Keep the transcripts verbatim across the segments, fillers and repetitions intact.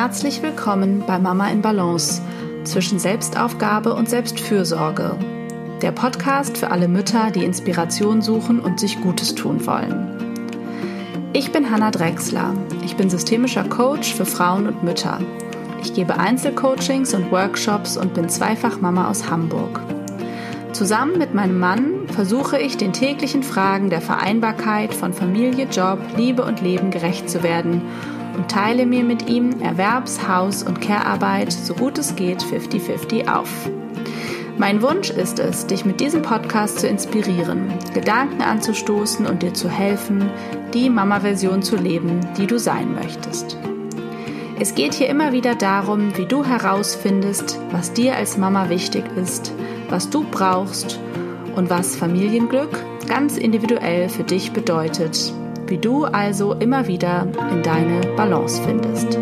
Herzlich willkommen bei Mama in Balance zwischen Selbstaufgabe und Selbstfürsorge. Der Podcast für alle Mütter, die Inspiration suchen und sich Gutes tun wollen. Ich bin Hanna Drechsler. Ich bin systemischer Coach für Frauen und Mütter. Ich gebe Einzelcoachings und Workshops und bin zweifach Mama aus Hamburg. Zusammen mit meinem Mann versuche ich, den täglichen Fragen der Vereinbarkeit von Familie, Job, Liebe und Leben gerecht zu werden und teile mir mit ihm Erwerbs-, Haus- und Care-Arbeit so gut es geht fifty fifty auf. Mein Wunsch ist es, dich mit diesem Podcast zu inspirieren, Gedanken anzustoßen und dir zu helfen, die Mama-Version zu leben, die du sein möchtest. Es geht hier immer wieder darum, wie du herausfindest, was dir als Mama wichtig ist, was du brauchst und was Familienglück ganz individuell für dich bedeutet, wie du also immer wieder in deine Balance findest.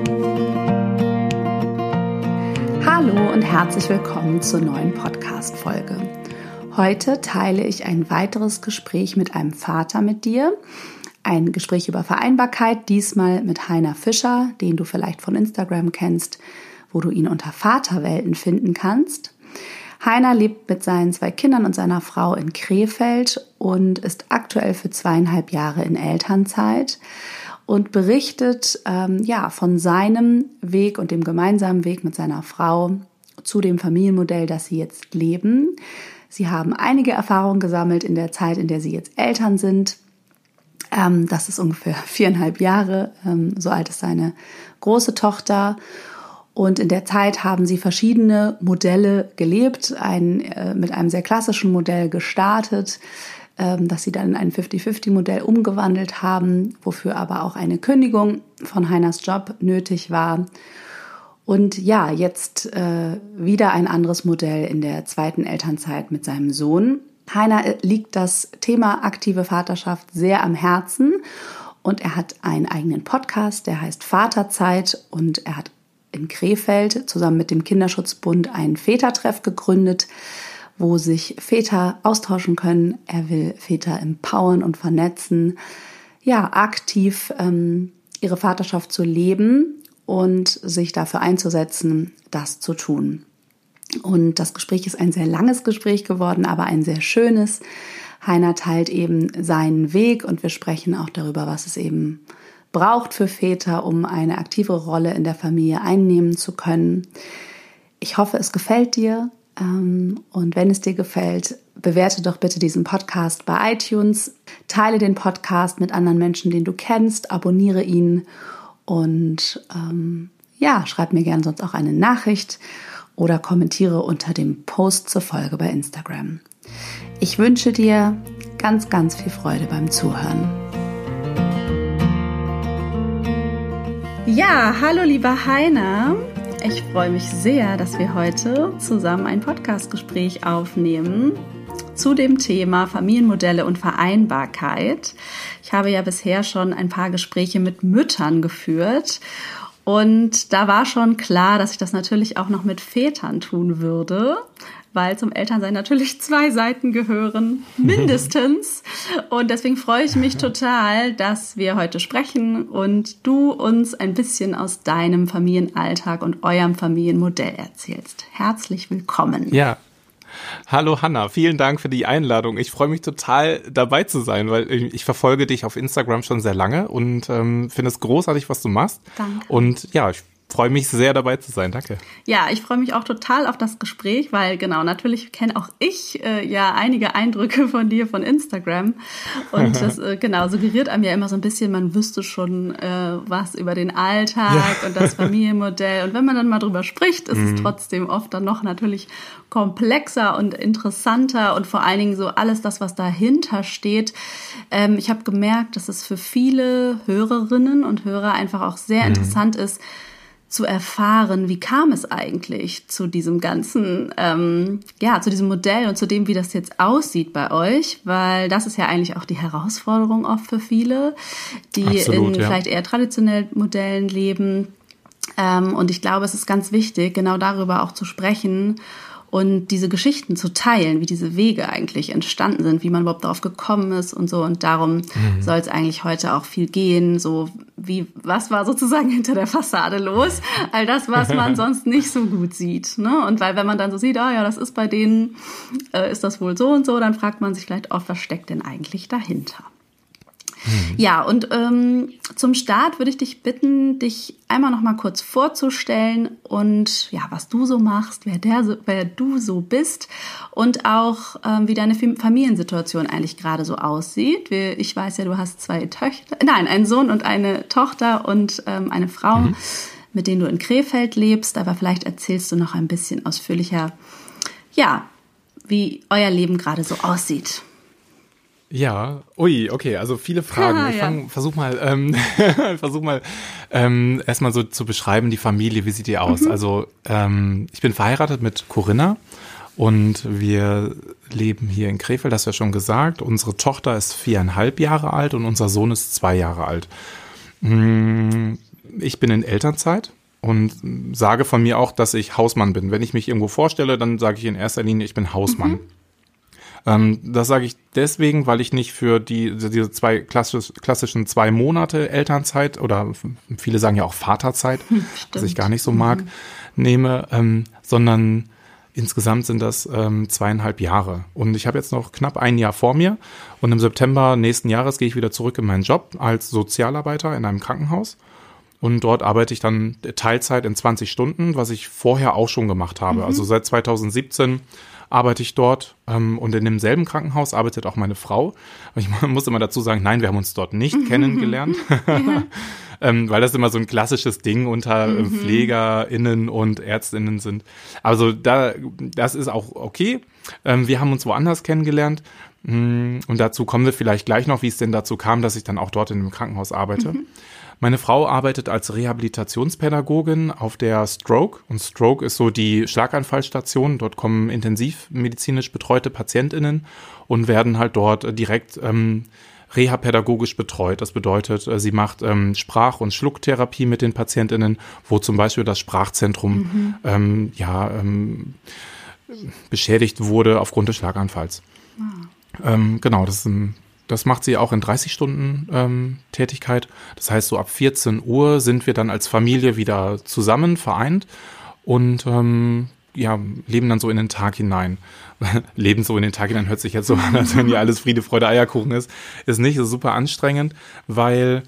Hallo und herzlich willkommen zur neuen Podcast-Folge. Heute teile ich ein weiteres Gespräch mit einem Vater mit dir. Ein Gespräch über Vereinbarkeit, diesmal mit Heiner Fischer, den du vielleicht von Instagram kennst, wo du ihn unter Vaterwelten finden kannst. Heiner lebt mit seinen zwei Kindern und seiner Frau in Krefeld und ist aktuell für zweieinhalb Jahre in Elternzeit und berichtet ähm, ja, von seinem Weg und dem gemeinsamen Weg mit seiner Frau zu dem Familienmodell, das sie jetzt leben. Sie haben einige Erfahrungen gesammelt in der Zeit, in der sie jetzt Eltern sind. Ähm, das ist ungefähr viereinhalb Jahre, ähm, so alt ist seine große Tochter. Und in der Zeit haben sie verschiedene Modelle gelebt, ein, äh, mit einem sehr klassischen Modell gestartet, ähm, das sie dann in ein fifty fifty Modell umgewandelt haben, wofür aber auch eine Kündigung von Heiners Job nötig war. Und ja, jetzt äh, wieder ein anderes Modell in der zweiten Elternzeit mit seinem Sohn. Heiner liegt das Thema aktive Vaterschaft sehr am Herzen und er hat einen eigenen Podcast, der heißt Vaterzeit, und er hat in Krefeld zusammen mit dem Kinderschutzbund einen Vätertreff gegründet, wo sich Väter austauschen können. Er will Väter empowern und vernetzen, ja, aktiv ähm, ihre Vaterschaft zu leben und sich dafür einzusetzen, das zu tun. Und das Gespräch ist ein sehr langes Gespräch geworden, aber ein sehr schönes. Heiner teilt eben seinen Weg und wir sprechen auch darüber, was es eben braucht für Väter, um eine aktivere Rolle in der Familie einnehmen zu können. Ich hoffe, es gefällt dir. Und wenn es dir gefällt, bewerte doch bitte diesen Podcast bei iTunes. Teile den Podcast mit anderen Menschen, den du kennst. Abonniere ihn und ähm, ja, schreib mir gerne sonst auch eine Nachricht oder kommentiere unter dem Post zur Folge bei Instagram. Ich wünsche dir ganz, ganz viel Freude beim Zuhören. Ja, hallo lieber Heiner. Ich freue mich sehr, dass wir heute zusammen ein Podcastgespräch aufnehmen zu dem Thema Familienmodelle und Vereinbarkeit. Ich habe ja bisher schon ein paar Gespräche mit Müttern geführt und da war schon klar, dass ich das natürlich auch noch mit Vätern tun würde, weil zum Elternsein natürlich zwei Seiten gehören, mindestens. Und deswegen freue ich mich total, dass wir heute sprechen und du uns ein bisschen aus deinem Familienalltag und eurem Familienmodell erzählst. Herzlich willkommen. Ja. Hallo Hanna, vielen Dank für die Einladung. Ich freue mich total, dabei zu sein, weil ich, ich verfolge dich auf Instagram schon sehr lange und ähm, finde es großartig, was du machst. Danke. Und ja, ich freue mich sehr, dabei zu sein. Danke. Ja, ich freue mich auch total auf das Gespräch, weil genau, natürlich kenne auch ich äh, ja einige Eindrücke von dir von Instagram und das äh, genau suggeriert einem ja immer so ein bisschen, man wüsste schon äh, was über den Alltag ja. und das Familienmodell, und wenn man dann mal drüber spricht, ist mhm. es trotzdem oft dann noch natürlich komplexer und interessanter und vor allen Dingen so alles das, was dahinter steht. Ähm, ich habe gemerkt, dass es für viele Hörerinnen und Hörer einfach auch sehr mhm. interessant ist, zu erfahren, wie kam es eigentlich zu diesem ganzen, ähm, ja, zu diesem Modell und zu dem, wie das jetzt aussieht bei euch, weil das ist ja eigentlich auch die Herausforderung oft für viele, die Absolut, in ja. vielleicht eher traditionellen Modellen leben. Ähm, und ich glaube, es ist ganz wichtig, genau darüber auch zu sprechen und diese Geschichten zu teilen, wie diese Wege eigentlich entstanden sind, wie man überhaupt darauf gekommen ist und so. Und darum mhm. soll es eigentlich heute auch viel gehen, so wie, was war sozusagen hinter der Fassade los? All das, was man sonst nicht so gut sieht. Ne? Und weil wenn man dann so sieht, ah ja, das ist bei denen, äh, ist das wohl so und so, dann fragt man sich vielleicht auch, was steckt denn eigentlich dahinter? Mhm. Ja, und ähm, zum Start würde ich dich bitten, dich einmal noch mal kurz vorzustellen und ja, was du so machst, wer, der so, wer du so bist und auch, ähm, wie deine Familiensituation eigentlich gerade so aussieht. Ich weiß ja, du hast zwei Töchter, nein, einen Sohn und eine Tochter und ähm, eine Frau, mhm. mit denen du in Krefeld lebst, aber vielleicht erzählst du noch ein bisschen ausführlicher, ja, wie euer Leben gerade so aussieht. Ja, ui, okay, also viele Fragen. Ja, ich ja. fang, versuch mal, ähm, versuch mal ähm, erstmal so zu beschreiben, die Familie, wie sieht die aus? Mhm. Also ähm, ich bin verheiratet mit Corinna und wir leben hier in Krefeld, das hast du ja schon gesagt. Unsere Tochter ist viereinhalb Jahre alt und unser Sohn ist zwei Jahre alt. Ich bin in Elternzeit und sage von mir auch, dass ich Hausmann bin. Wenn ich mich irgendwo vorstelle, dann sage ich in erster Linie, ich bin Hausmann. Mhm. Ähm, das sage ich deswegen, weil ich nicht für die diese zwei klassisch, klassischen zwei Monate Elternzeit oder viele sagen ja auch Vaterzeit, hm, was ich gar nicht so mag, mhm. nehme, ähm, sondern insgesamt sind das ähm, zweieinhalb Jahre. Und ich habe jetzt noch knapp ein Jahr vor mir und im September nächsten Jahres gehe ich wieder zurück in meinen Job als Sozialarbeiter in einem Krankenhaus. Und dort arbeite ich dann Teilzeit in zwanzig Stunden, was ich vorher auch schon gemacht habe. Mhm. Also seit zweitausendsiebzehn arbeite ich dort ähm, und in demselben Krankenhaus arbeitet auch meine Frau. Ich muss immer dazu sagen, nein, wir haben uns dort nicht mhm. kennengelernt, mhm. ähm, weil das immer so ein klassisches Ding unter mhm. PflegerInnen und ÄrztInnen sind. Also da, das ist auch okay. Ähm, wir haben uns woanders kennengelernt und dazu kommen wir vielleicht gleich noch, wie es denn dazu kam, dass ich dann auch dort in einem Krankenhaus arbeite. Mhm. Meine Frau arbeitet als Rehabilitationspädagogin auf der Stroke und Stroke ist so die Schlaganfallstation. Dort kommen intensivmedizinisch betreute PatientInnen und werden halt dort direkt ähm, rehapädagogisch betreut. Das bedeutet, sie macht ähm, Sprach- und Schlucktherapie mit den PatientInnen, wo zum Beispiel das Sprachzentrum mhm. ähm, ja ähm, beschädigt wurde aufgrund des Schlaganfalls. Ah. Ähm, genau, das ist ein Das macht sie auch in dreißig Stunden ähm, Tätigkeit. Das heißt, so ab vierzehn Uhr sind wir dann als Familie wieder zusammen, vereint und ähm, ja, leben dann so in den Tag hinein. Leben so in den Tag hinein hört sich jetzt so an, als wenn hier alles Friede, Freude, Eierkuchen ist. Ist nicht, ist super anstrengend, weil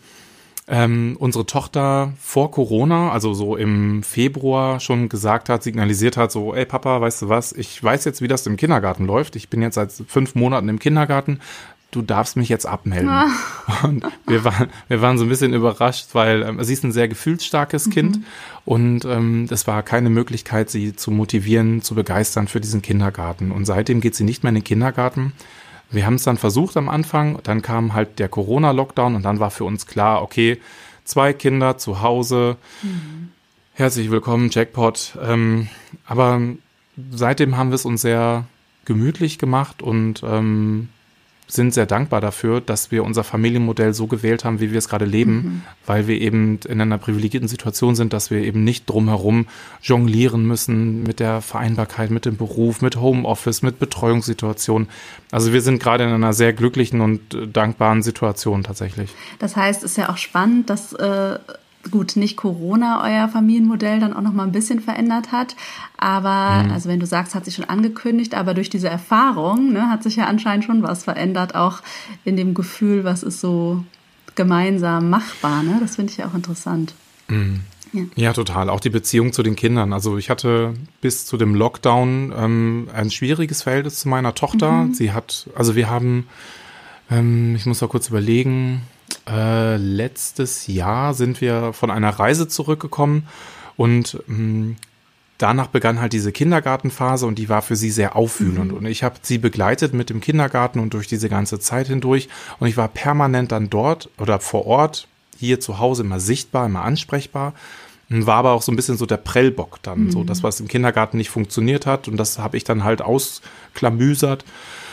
ähm, unsere Tochter vor Corona, also so im Februar schon gesagt hat, signalisiert hat, so, ey Papa, weißt du was, ich weiß jetzt, wie das im Kindergarten läuft. Ich bin jetzt seit fünf Monaten im Kindergarten. Du darfst mich jetzt abmelden. Ah. Und wir waren, wir waren so ein bisschen überrascht, weil ähm, sie ist ein sehr gefühlsstarkes mhm. Kind und ähm, es war keine Möglichkeit, sie zu motivieren, zu begeistern für diesen Kindergarten. Und seitdem geht sie nicht mehr in den Kindergarten. Wir haben es dann versucht am Anfang, dann kam halt der Corona-Lockdown und dann war für uns klar, okay, zwei Kinder zu Hause, mhm. herzlich willkommen, Jackpot. Ähm, aber seitdem haben wir es uns sehr gemütlich gemacht und ähm, sind sehr dankbar dafür, dass wir unser Familienmodell so gewählt haben, wie wir es gerade leben, mhm. weil wir eben in einer privilegierten Situation sind, dass wir eben nicht drumherum jonglieren müssen mit der Vereinbarkeit, mit dem Beruf, mit Homeoffice, mit Betreuungssituationen. Also wir sind gerade in einer sehr glücklichen und dankbaren Situation tatsächlich. Das heißt, es ist ja auch spannend, dass äh gut, nicht Corona euer Familienmodell dann auch noch mal ein bisschen verändert hat, aber, mhm. also wenn du sagst, hat sich schon angekündigt, aber durch diese Erfahrung, ne, hat sich ja anscheinend schon was verändert, auch in dem Gefühl, was ist so gemeinsam machbar, ne? Das finde ich ja auch interessant. Mhm. Ja. ja, total. Auch die Beziehung zu den Kindern. Also ich hatte bis zu dem Lockdown ähm, ein schwieriges Verhältnis zu meiner Tochter. Mhm. Sie hat, also wir haben, ähm, ich muss mal kurz überlegen, Äh, letztes Jahr sind wir von einer Reise zurückgekommen und mh, danach begann halt diese Kindergartenphase und die war für sie sehr aufwühlend. Mhm. Und ich habe sie begleitet mit dem Kindergarten und durch diese ganze Zeit hindurch und ich war permanent dann dort oder vor Ort, hier zu Hause immer sichtbar, immer ansprechbar. War aber auch so ein bisschen so der Prellbock dann, mhm. so das, was im Kindergarten nicht funktioniert hat und das habe ich dann halt ausklamüsert.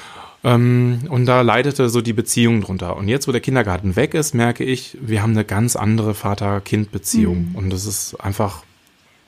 Ähm, und da leidete so die Beziehung drunter. Und jetzt, wo der Kindergarten weg ist, merke ich, wir haben eine ganz andere Vater-Kind-Beziehung. Mhm. Und das ist einfach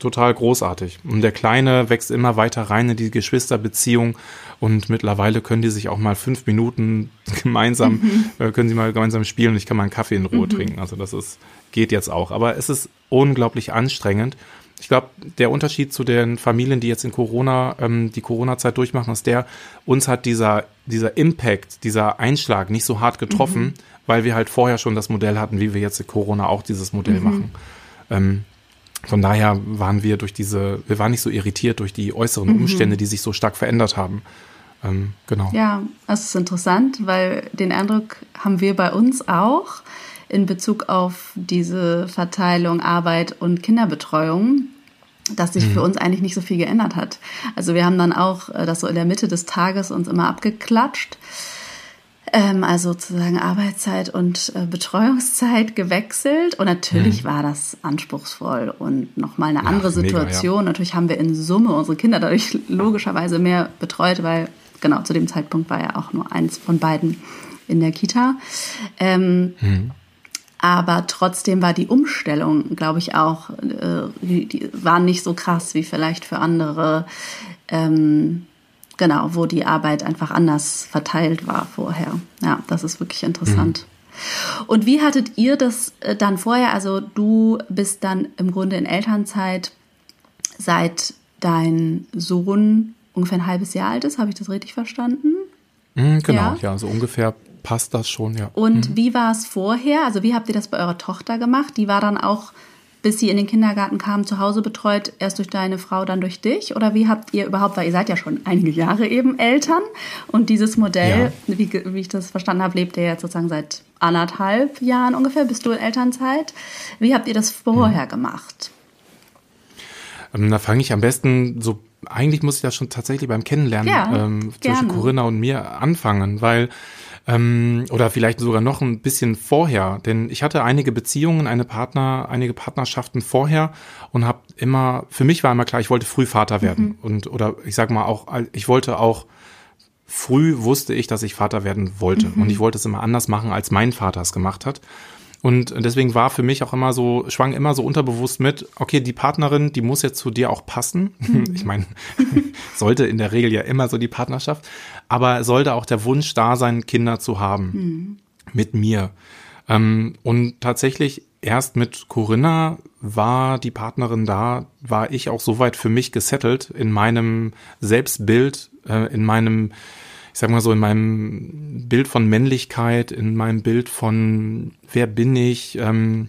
total großartig. Und der Kleine wächst immer weiter rein in die Geschwisterbeziehung und mittlerweile können die sich auch mal fünf Minuten gemeinsam, mhm. äh, können sie mal gemeinsam spielen und ich kann mal einen Kaffee in Ruhe mhm. trinken. Also das ist, geht jetzt auch. Aber es ist unglaublich anstrengend. Ich glaube, der Unterschied zu den Familien, die jetzt in Corona, ähm, die Corona-Zeit durchmachen, ist der, uns hat dieser, dieser Impact, dieser Einschlag nicht so hart getroffen, mhm. weil wir halt vorher schon das Modell hatten, wie wir jetzt in Corona auch dieses Modell mhm. machen. Ähm, Von daher waren wir durch diese, wir waren nicht so irritiert durch die äußeren mhm. Umstände, die sich so stark verändert haben. Ähm, genau. Ja, das ist interessant, weil den Eindruck haben wir bei uns auch in Bezug auf diese Verteilung Arbeit und Kinderbetreuung, dass sich mhm. für uns eigentlich nicht so viel geändert hat. Also wir haben dann auch das so in der Mitte des Tages uns immer abgeklatscht. Ähm, also sozusagen Arbeitszeit und äh, Betreuungszeit gewechselt. Und natürlich mhm. war das anspruchsvoll und nochmal eine ja, andere Situation. Mega, ja. Natürlich haben wir in Summe unsere Kinder dadurch logischerweise mehr betreut, weil genau zu dem Zeitpunkt war ja auch nur eins von beiden in der Kita. Ähm, mhm. Aber trotzdem war die Umstellung, glaube ich, auch, äh, die, die war nicht so krass wie vielleicht für andere ähm, Genau, wo die Arbeit einfach anders verteilt war vorher. Ja, das ist wirklich interessant. Mhm. Und wie hattet ihr das dann vorher? Also du bist dann im Grunde in Elternzeit, seit dein Sohn ungefähr ein halbes Jahr alt ist. Habe ich das richtig verstanden? Mhm, genau, ja. ja, so ungefähr passt das schon, ja. Und mhm. wie war es vorher? Also wie habt ihr das bei eurer Tochter gemacht? Die war dann auch, bis sie in den Kindergarten kam, zu Hause betreut, erst durch deine Frau, dann durch dich? Oder wie habt ihr überhaupt, weil ihr seid ja schon einige Jahre eben Eltern und dieses Modell, ja. wie, wie ich das verstanden habe, lebt ihr jetzt sozusagen seit anderthalb Jahren ungefähr, bist du in Elternzeit. Wie habt ihr das vorher mhm. gemacht? Ähm, da fange ich am besten so, eigentlich muss ich das schon tatsächlich beim Kennenlernen ja, ähm, zwischen Corinna und mir anfangen, weil Ähm, oder vielleicht sogar noch ein bisschen vorher, denn ich hatte einige Beziehungen, eine Partner, einige Partnerschaften vorher und habe immer, für mich war immer klar, ich wollte früh Vater werden mhm. und oder ich sag mal auch, ich wollte auch früh wusste ich, dass ich Vater werden wollte mhm. und ich wollte es immer anders machen, als mein Vater es gemacht hat. Und deswegen war für mich auch immer so, schwang immer so unterbewusst mit, okay, die Partnerin, die muss jetzt zu dir auch passen. Mhm. Ich meine, sollte in der Regel ja immer so die Partnerschaft, aber sollte auch der Wunsch da sein, Kinder zu haben mhm. mit mir. Ähm, und tatsächlich erst mit Corinna war die Partnerin da, war ich auch soweit für mich gesettelt in meinem Selbstbild, äh, in meinem ich sag mal so, in meinem Bild von Männlichkeit, in meinem Bild von wer bin ich, ähm,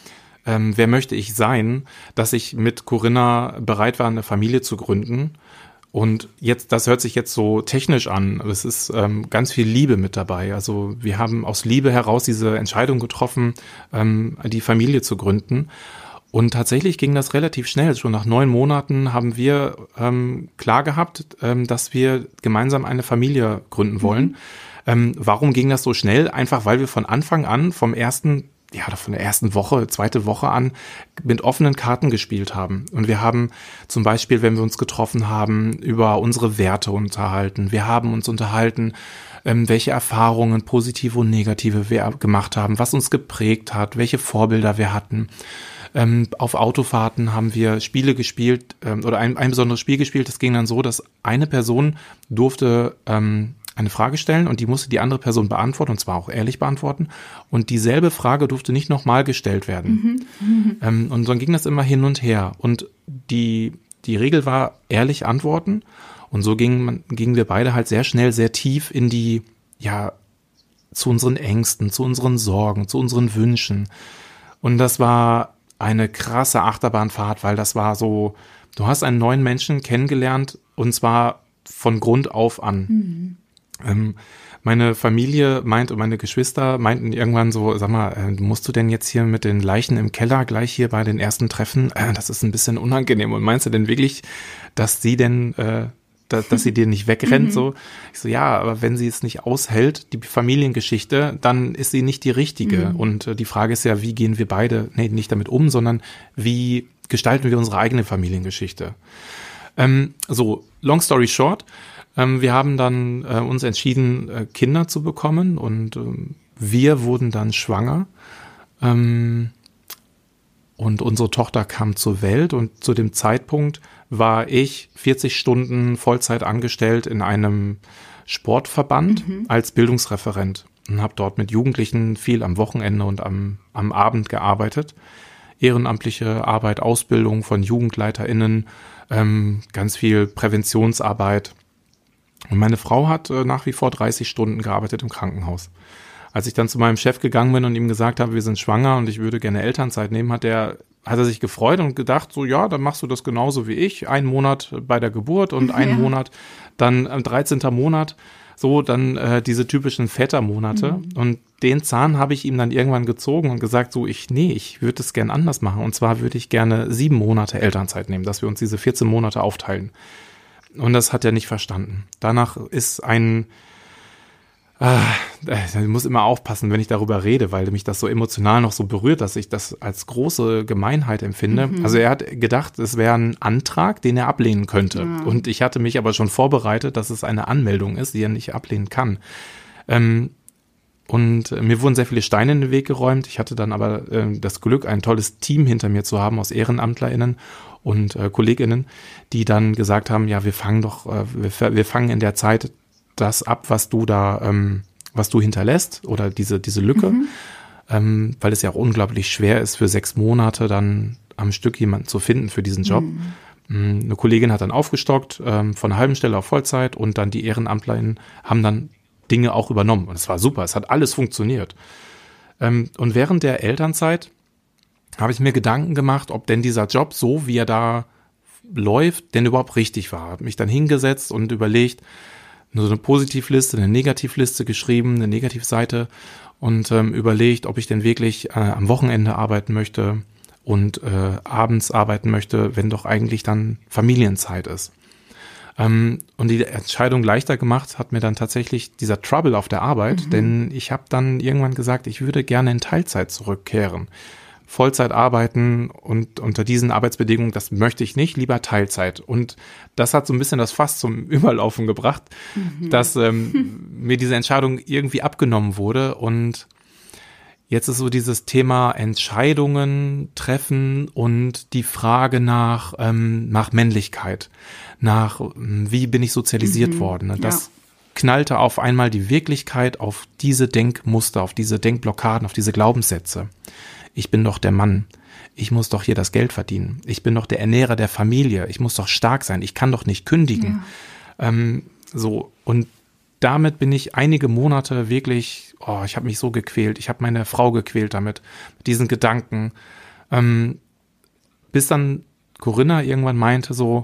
ähm, wer möchte ich sein, dass ich mit Corinna bereit war, eine Familie zu gründen. Und jetzt, das hört sich jetzt so technisch an, es ist ähm, ganz viel Liebe mit dabei. Also wir haben aus Liebe heraus diese Entscheidung getroffen, ähm, die Familie zu gründen. Und tatsächlich ging das relativ schnell. Schon nach neun Monaten haben wir ähm, klar gehabt, ähm, dass wir gemeinsam eine Familie gründen wollen. Mhm. Ähm, warum ging das so schnell? Einfach, weil wir von Anfang an, vom ersten, ja, von der ersten Woche, zweite Woche an, mit offenen Karten gespielt haben. Und wir haben zum Beispiel, wenn wir uns getroffen haben, über unsere Werte unterhalten. Wir haben uns unterhalten, ähm, welche Erfahrungen, positive und negative wir gemacht haben, was uns geprägt hat, welche Vorbilder wir hatten. Ähm, auf Autofahrten haben wir Spiele gespielt ähm, oder ein, ein besonderes Spiel gespielt. Das ging dann so, dass eine Person durfte ähm, eine Frage stellen und die musste die andere Person beantworten und zwar auch ehrlich beantworten. Und dieselbe Frage durfte nicht nochmal gestellt werden. Mhm. Mhm. Ähm, und dann ging das immer hin und her. Und die, die Regel war ehrlich antworten. Und so gingen, gingen wir beide halt sehr schnell, sehr tief in die, ja, zu unseren Ängsten, zu unseren Sorgen, zu unseren Wünschen. Und das war eine krasse Achterbahnfahrt, weil das war so, du hast einen neuen Menschen kennengelernt und zwar von Grund auf an. Mhm. Ähm, meine Familie meint und meine Geschwister meinten irgendwann so, sag mal, äh, musst du denn jetzt hier mit den Leichen im Keller gleich hier bei den ersten Treffen? Äh, das ist ein bisschen unangenehm. Und meinst du denn wirklich, dass sie denn, äh, dass, dass sie dir nicht wegrennt? Mhm. So, ich so, ja, aber wenn sie es nicht aushält, die Familiengeschichte, dann ist sie nicht die richtige. Mhm. Und äh, die Frage ist ja, wie gehen wir beide, nee, nicht damit um, sondern wie gestalten wir unsere eigene Familiengeschichte? Ähm, so, long story short, ähm, wir haben dann äh, uns entschieden, äh, Kinder zu bekommen und ähm, wir wurden dann schwanger. Ähm, und unsere Tochter kam zur Welt und zu dem Zeitpunkt war ich vierzig Stunden Vollzeit angestellt in einem Sportverband mhm. als Bildungsreferent und habe dort mit Jugendlichen viel am Wochenende und am, am Abend gearbeitet. Ehrenamtliche Arbeit, Ausbildung von JugendleiterInnen, ähm, ganz viel Präventionsarbeit. Und meine Frau hat äh, nach wie vor dreißig Stunden gearbeitet im Krankenhaus. Als ich dann zu meinem Chef gegangen bin und ihm gesagt habe, wir sind schwanger und ich würde gerne Elternzeit nehmen, hat er hat er sich gefreut und gedacht, so ja, dann machst du das genauso wie ich, einen Monat bei der Geburt und einen ja. Monat, dann am dreizehnten Monat, so dann äh, diese typischen Vätermonate. Mhm. Und den Zahn habe ich ihm dann irgendwann gezogen und gesagt, so ich, nee, ich würde es gern anders machen. Und zwar würde ich gerne sieben Monate Elternzeit nehmen, dass wir uns diese vierzehn Monate aufteilen. Und das hat er nicht verstanden. Danach ist ein Ah, ich muss immer aufpassen, wenn ich darüber rede, weil mich das so emotional noch so berührt, dass ich das als große Gemeinheit empfinde. Mhm. Also er hat gedacht, es wäre ein Antrag, den er ablehnen könnte. Ja. Und ich hatte mich aber schon vorbereitet, dass es eine Anmeldung ist, die er nicht ablehnen kann. Ähm, und mir wurden sehr viele Steine in den Weg geräumt. Ich hatte dann aber äh, das Glück, ein tolles Team hinter mir zu haben aus EhrenamtlerInnen und äh, KollegInnen, die dann gesagt haben, ja, wir fangen doch, äh, wir, wir fangen in der Zeit das ab, was du da, ähm, was du hinterlässt oder diese diese Lücke, mhm. ähm, weil es ja auch unglaublich schwer ist, für sechs Monate dann am Stück jemanden zu finden für diesen Job. Mhm. Eine Kollegin hat dann aufgestockt ähm, von einer halben Stelle auf Vollzeit und dann die EhrenamtlerInnen haben dann Dinge auch übernommen und es war super, es hat alles funktioniert. Ähm, und während der Elternzeit habe ich mir Gedanken gemacht, ob denn dieser Job, so wie er da läuft, denn überhaupt richtig war. Habe mich dann hingesetzt und überlegt, nur so eine Positivliste, eine Negativliste geschrieben, eine Negativseite und ähm, überlegt, ob ich denn wirklich äh, am Wochenende arbeiten möchte und äh, abends arbeiten möchte, wenn doch eigentlich dann Familienzeit ist. Ähm, und die Entscheidung leichter gemacht hat mir dann tatsächlich dieser Trouble auf der Arbeit, mhm. denn ich habe dann irgendwann gesagt, ich würde gerne in Teilzeit zurückkehren. Vollzeit arbeiten und unter diesen Arbeitsbedingungen, das möchte ich nicht, lieber Teilzeit. Und das hat so ein bisschen das Fass zum Überlaufen gebracht, mhm. dass ähm, mir diese Entscheidung irgendwie abgenommen wurde. Und jetzt ist so dieses Thema Entscheidungen treffen und die Frage nach, ähm, nach Männlichkeit, nach wie bin ich sozialisiert mhm. worden. Und das ja. knallte auf einmal die Wirklichkeit auf diese Denkmuster, auf diese Denkblockaden, auf diese Glaubenssätze. Ich bin doch der Mann. Ich muss doch hier das Geld verdienen. Ich bin doch der Ernährer der Familie. Ich muss doch stark sein. Ich kann doch nicht kündigen. Ja. Ähm, so. Und damit bin ich einige Monate wirklich, oh, ich habe mich so gequält. Ich habe meine Frau gequält damit, mit diesen Gedanken. Ähm, bis dann Corinna irgendwann meinte so,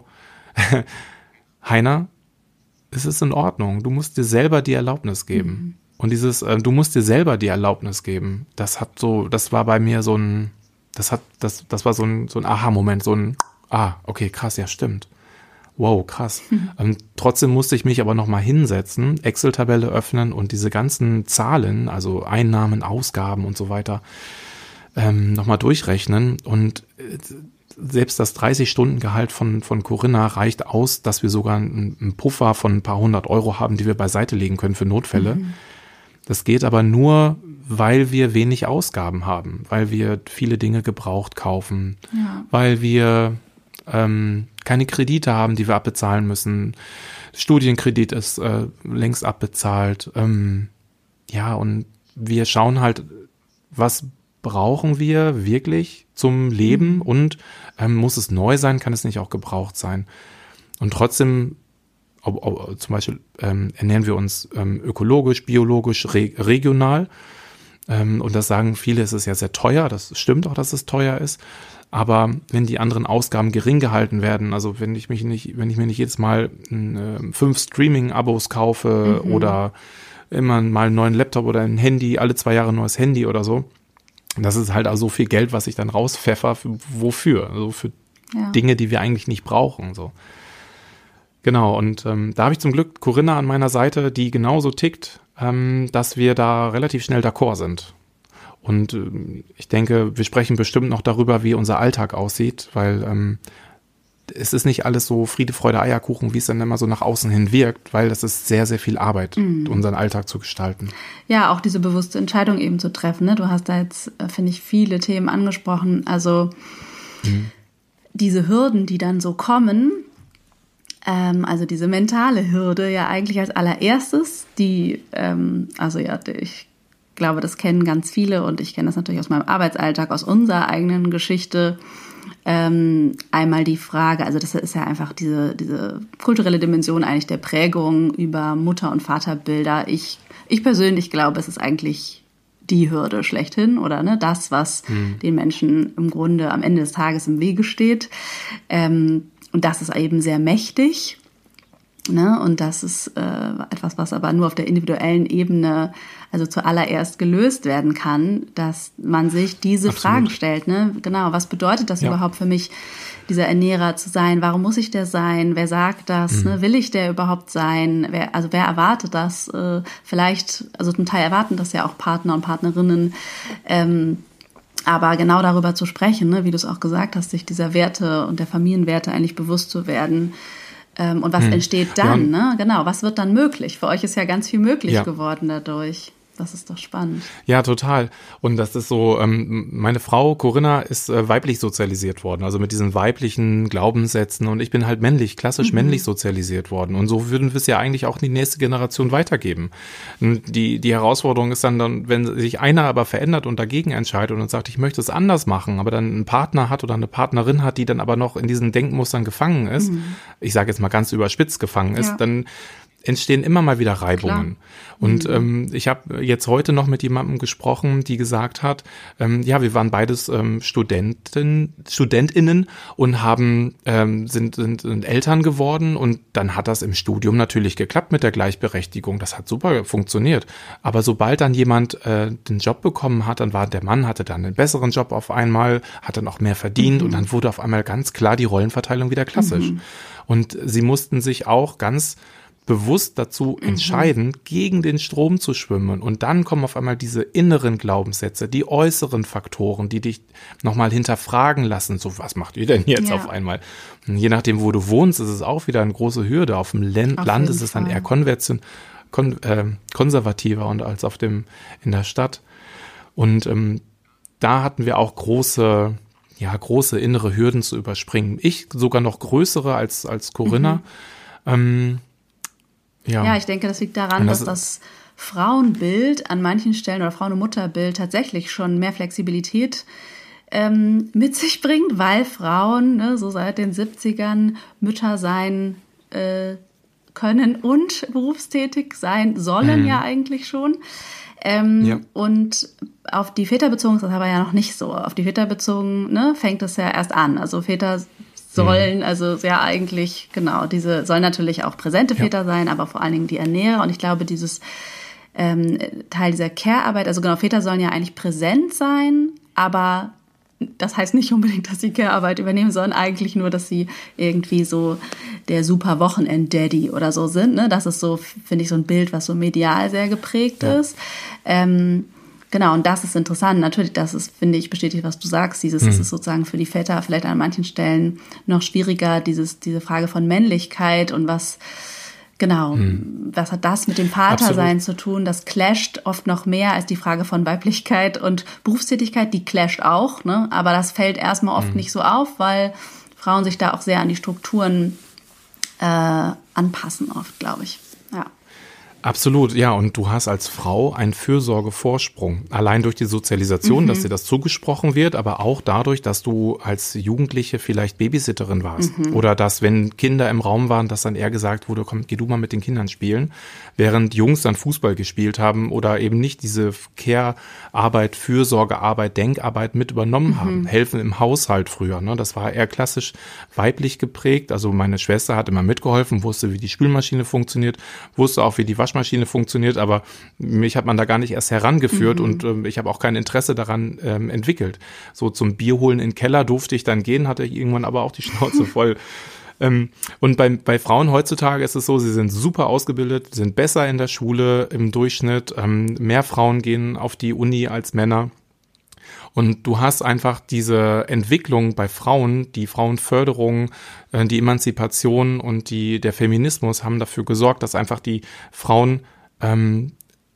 Heiner, es ist in Ordnung. Du musst dir selber die Erlaubnis geben. Mhm. Und dieses, äh, du musst dir selber die Erlaubnis geben, das hat so, das war bei mir so ein, das hat, das, das war so ein, so ein Aha-Moment, so ein, ah, okay, krass, ja, stimmt. Wow, krass. Mhm. Ähm, trotzdem musste ich mich aber nochmal hinsetzen, Excel-Tabelle öffnen und diese ganzen Zahlen, also Einnahmen, Ausgaben und so weiter, ähm, nochmal durchrechnen. Und äh, selbst das dreißig-Stunden-Gehalt von, von Corinna reicht aus, dass wir sogar einen, einen Puffer von ein paar hundert Euro haben, die wir beiseite legen können für Notfälle. Mhm. Das geht aber nur, weil wir wenig Ausgaben haben, weil wir viele Dinge gebraucht kaufen, ja. weil wir ähm, keine Kredite haben, die wir abbezahlen müssen. Studienkredit ist äh, längst abbezahlt. Ähm, ja, und wir schauen halt, was brauchen wir wirklich zum Leben mhm. und ähm, muss es neu sein, kann es nicht auch gebraucht sein. Und trotzdem Ob, ob, zum Beispiel ähm, ernähren wir uns ähm, ökologisch, biologisch, re- regional. Ähm, und das sagen viele, es ist ja sehr teuer. Das stimmt auch, dass es teuer ist. Aber wenn die anderen Ausgaben gering gehalten werden, also wenn ich mich nicht, wenn ich mir nicht jedes Mal äh, fünf Streaming-Abos kaufe mhm. oder immer mal einen neuen Laptop oder ein Handy, alle zwei Jahre ein neues Handy oder so, das ist halt auch so viel Geld, was ich dann rauspfeffer. Für, wofür? Also für ja. Dinge, die wir eigentlich nicht brauchen. So. Genau, und ähm, da habe ich zum Glück Corinna an meiner Seite, die genauso tickt, ähm, dass wir da relativ schnell d'accord sind. Und ähm, ich denke, wir sprechen bestimmt noch darüber, wie unser Alltag aussieht, weil ähm, es ist nicht alles so Friede, Freude, Eierkuchen, wie es dann immer so nach außen hin wirkt, weil das ist sehr, sehr viel Arbeit, mhm. unseren Alltag zu gestalten. Ja, auch diese bewusste Entscheidung eben zu treffen. Ne? Du hast da jetzt, finde ich, viele Themen angesprochen. Also mhm. diese Hürden, die dann so kommen, ähm, also diese mentale Hürde ja eigentlich als allererstes, die, ähm, also ja, ich glaube, das kennen ganz viele und ich kenne das natürlich aus meinem Arbeitsalltag, aus unserer eigenen Geschichte. Ähm, einmal die Frage, also das ist ja einfach diese, diese kulturelle Dimension eigentlich der Prägung über Mutter- und Vaterbilder. Ich, ich persönlich glaube, es ist eigentlich die Hürde schlechthin oder ne, das, was mhm. den Menschen im Grunde am Ende des Tages im Wege steht. Ähm, und das ist eben sehr mächtig. Ne? Und das ist äh, etwas, was aber nur auf der individuellen Ebene, also zuallererst gelöst werden kann, dass man sich diese Absolut. Fragen stellt. Ne? Genau, was bedeutet das ja. überhaupt für mich, dieser Ernährer zu sein? Warum muss ich der sein? Wer sagt das? Mhm. Ne? Will ich der überhaupt sein? Wer, also wer erwartet das? Äh, vielleicht, also zum Teil erwarten das ja auch Partner und Partnerinnen. Ähm, aber genau darüber zu sprechen, ne? Wie du es auch gesagt hast, sich dieser Werte und der Familienwerte eigentlich bewusst zu werden. Und was hm. entsteht dann, ja. ne? Genau, was wird dann möglich? Für euch ist ja ganz viel möglich ja. geworden dadurch. Das ist doch spannend. Ja, total. Und das ist so, ähm, meine Frau Corinna ist äh, weiblich sozialisiert worden, also mit diesen weiblichen Glaubenssätzen und ich bin halt männlich, klassisch mhm. männlich sozialisiert worden. Und so würden wir es ja eigentlich auch in die nächste Generation weitergeben. Und die, die Herausforderung ist dann, dann, wenn sich einer aber verändert und dagegen entscheidet und sagt, ich möchte es anders machen, aber dann einen Partner hat oder eine Partnerin hat, die dann aber noch in diesen Denkmustern gefangen ist, mhm. ich sage jetzt mal ganz überspitzt gefangen ist, ja. dann entstehen immer mal wieder Reibungen. Klar. Und mhm. ähm, ich habe jetzt heute noch mit jemandem gesprochen, die gesagt hat, ähm, ja, wir waren beides ähm, Studenten, StudentInnen und haben ähm, sind, sind, sind Eltern geworden und dann hat das im Studium natürlich geklappt mit der Gleichberechtigung. Das hat super funktioniert. Aber sobald dann jemand äh, den Job bekommen hat, dann war der Mann, hatte dann einen besseren Job auf einmal, hat dann auch mehr verdient mhm. und dann wurde auf einmal ganz klar die Rollenverteilung wieder klassisch. Mhm. Und sie mussten sich auch ganz bewusst dazu entscheiden, mhm. gegen den Strom zu schwimmen. Und dann kommen auf einmal diese inneren Glaubenssätze, die äußeren Faktoren, die dich nochmal hinterfragen lassen. So, was macht ihr denn jetzt ja. auf einmal? Und je nachdem, wo du wohnst, ist es auch wieder eine große Hürde. Auf dem Land, auf Land ist es Fall. Dann eher konversion, kon, äh, konservativer und als auf dem in der Stadt. Und ähm, da hatten wir auch große, ja, große innere Hürden zu überspringen. Ich sogar noch größere als, als Corinna. Mhm. Ähm, Ja. ja, ich denke, das liegt daran, das dass das Frauenbild an manchen Stellen oder Frauen- und Mutterbild tatsächlich schon mehr Flexibilität ähm, mit sich bringt, weil Frauen ne, so seit den siebzigern Mütter sein äh, können und berufstätig sein sollen mhm. ja eigentlich schon. Ähm, ja. Und auf die Väter bezogen ist das aber ja noch nicht so. Auf die Väter bezogen ne, fängt es ja erst an. Also Väter sollen, also ja eigentlich, genau, diese sollen natürlich auch präsente Väter ja. sein, aber vor allen Dingen die Ernährer. Und ich glaube, dieses ähm, Teil dieser Care-Arbeit, also genau, Väter sollen ja eigentlich präsent sein, aber das heißt nicht unbedingt, dass sie Care-Arbeit übernehmen, sondern eigentlich nur, dass sie irgendwie so der super Wochenend-Daddy oder so sind. Ne? Das ist so, finde ich, so ein Bild, was so medial sehr geprägt ja. ist. Ähm, Genau, und das ist interessant. Natürlich, das ist, finde ich, bestätigt, was du sagst. Dieses, mhm. es ist sozusagen für die Väter vielleicht an manchen Stellen noch schwieriger, dieses, diese Frage von Männlichkeit und was, genau, mhm. was hat das mit dem Vatersein Absolut. Zu tun? Das clasht oft noch mehr als die Frage von Weiblichkeit und Berufstätigkeit, die clasht auch, ne? Aber das fällt erstmal oft mhm. nicht so auf, weil Frauen sich da auch sehr an die Strukturen äh, anpassen oft, glaube ich. Ja. Absolut, ja, und du hast als Frau einen Fürsorgevorsprung, allein durch die Sozialisation, mhm. dass dir das zugesprochen wird, aber auch dadurch, dass du als Jugendliche vielleicht Babysitterin warst mhm. oder dass, wenn Kinder im Raum waren, dass dann eher gesagt wurde, komm, geh du mal mit den Kindern spielen, während Jungs dann Fußball gespielt haben oder eben nicht diese Care-Arbeit, Fürsorgearbeit, Denkarbeit mit übernommen mhm. haben, helfen im Haushalt früher, ne? Das war eher klassisch weiblich geprägt, also meine Schwester hat immer mitgeholfen, wusste, wie die Spülmaschine funktioniert, wusste auch, wie die Waschmaschine Maschine funktioniert, aber mich hat man da gar nicht erst herangeführt mhm. und ähm, ich habe auch kein Interesse daran ähm, entwickelt. So zum Bier holen in den Keller durfte ich dann gehen, hatte ich irgendwann aber auch die Schnauze voll. ähm, und bei, bei Frauen heutzutage ist es so, sie sind super ausgebildet, sind besser in der Schule im Durchschnitt. Ähm, mehr Frauen gehen auf die Uni als Männer. Und du hast einfach diese Entwicklung bei Frauen, die Frauenförderung, äh, die Emanzipation und die der Feminismus haben dafür gesorgt, dass einfach die Frauen ähm,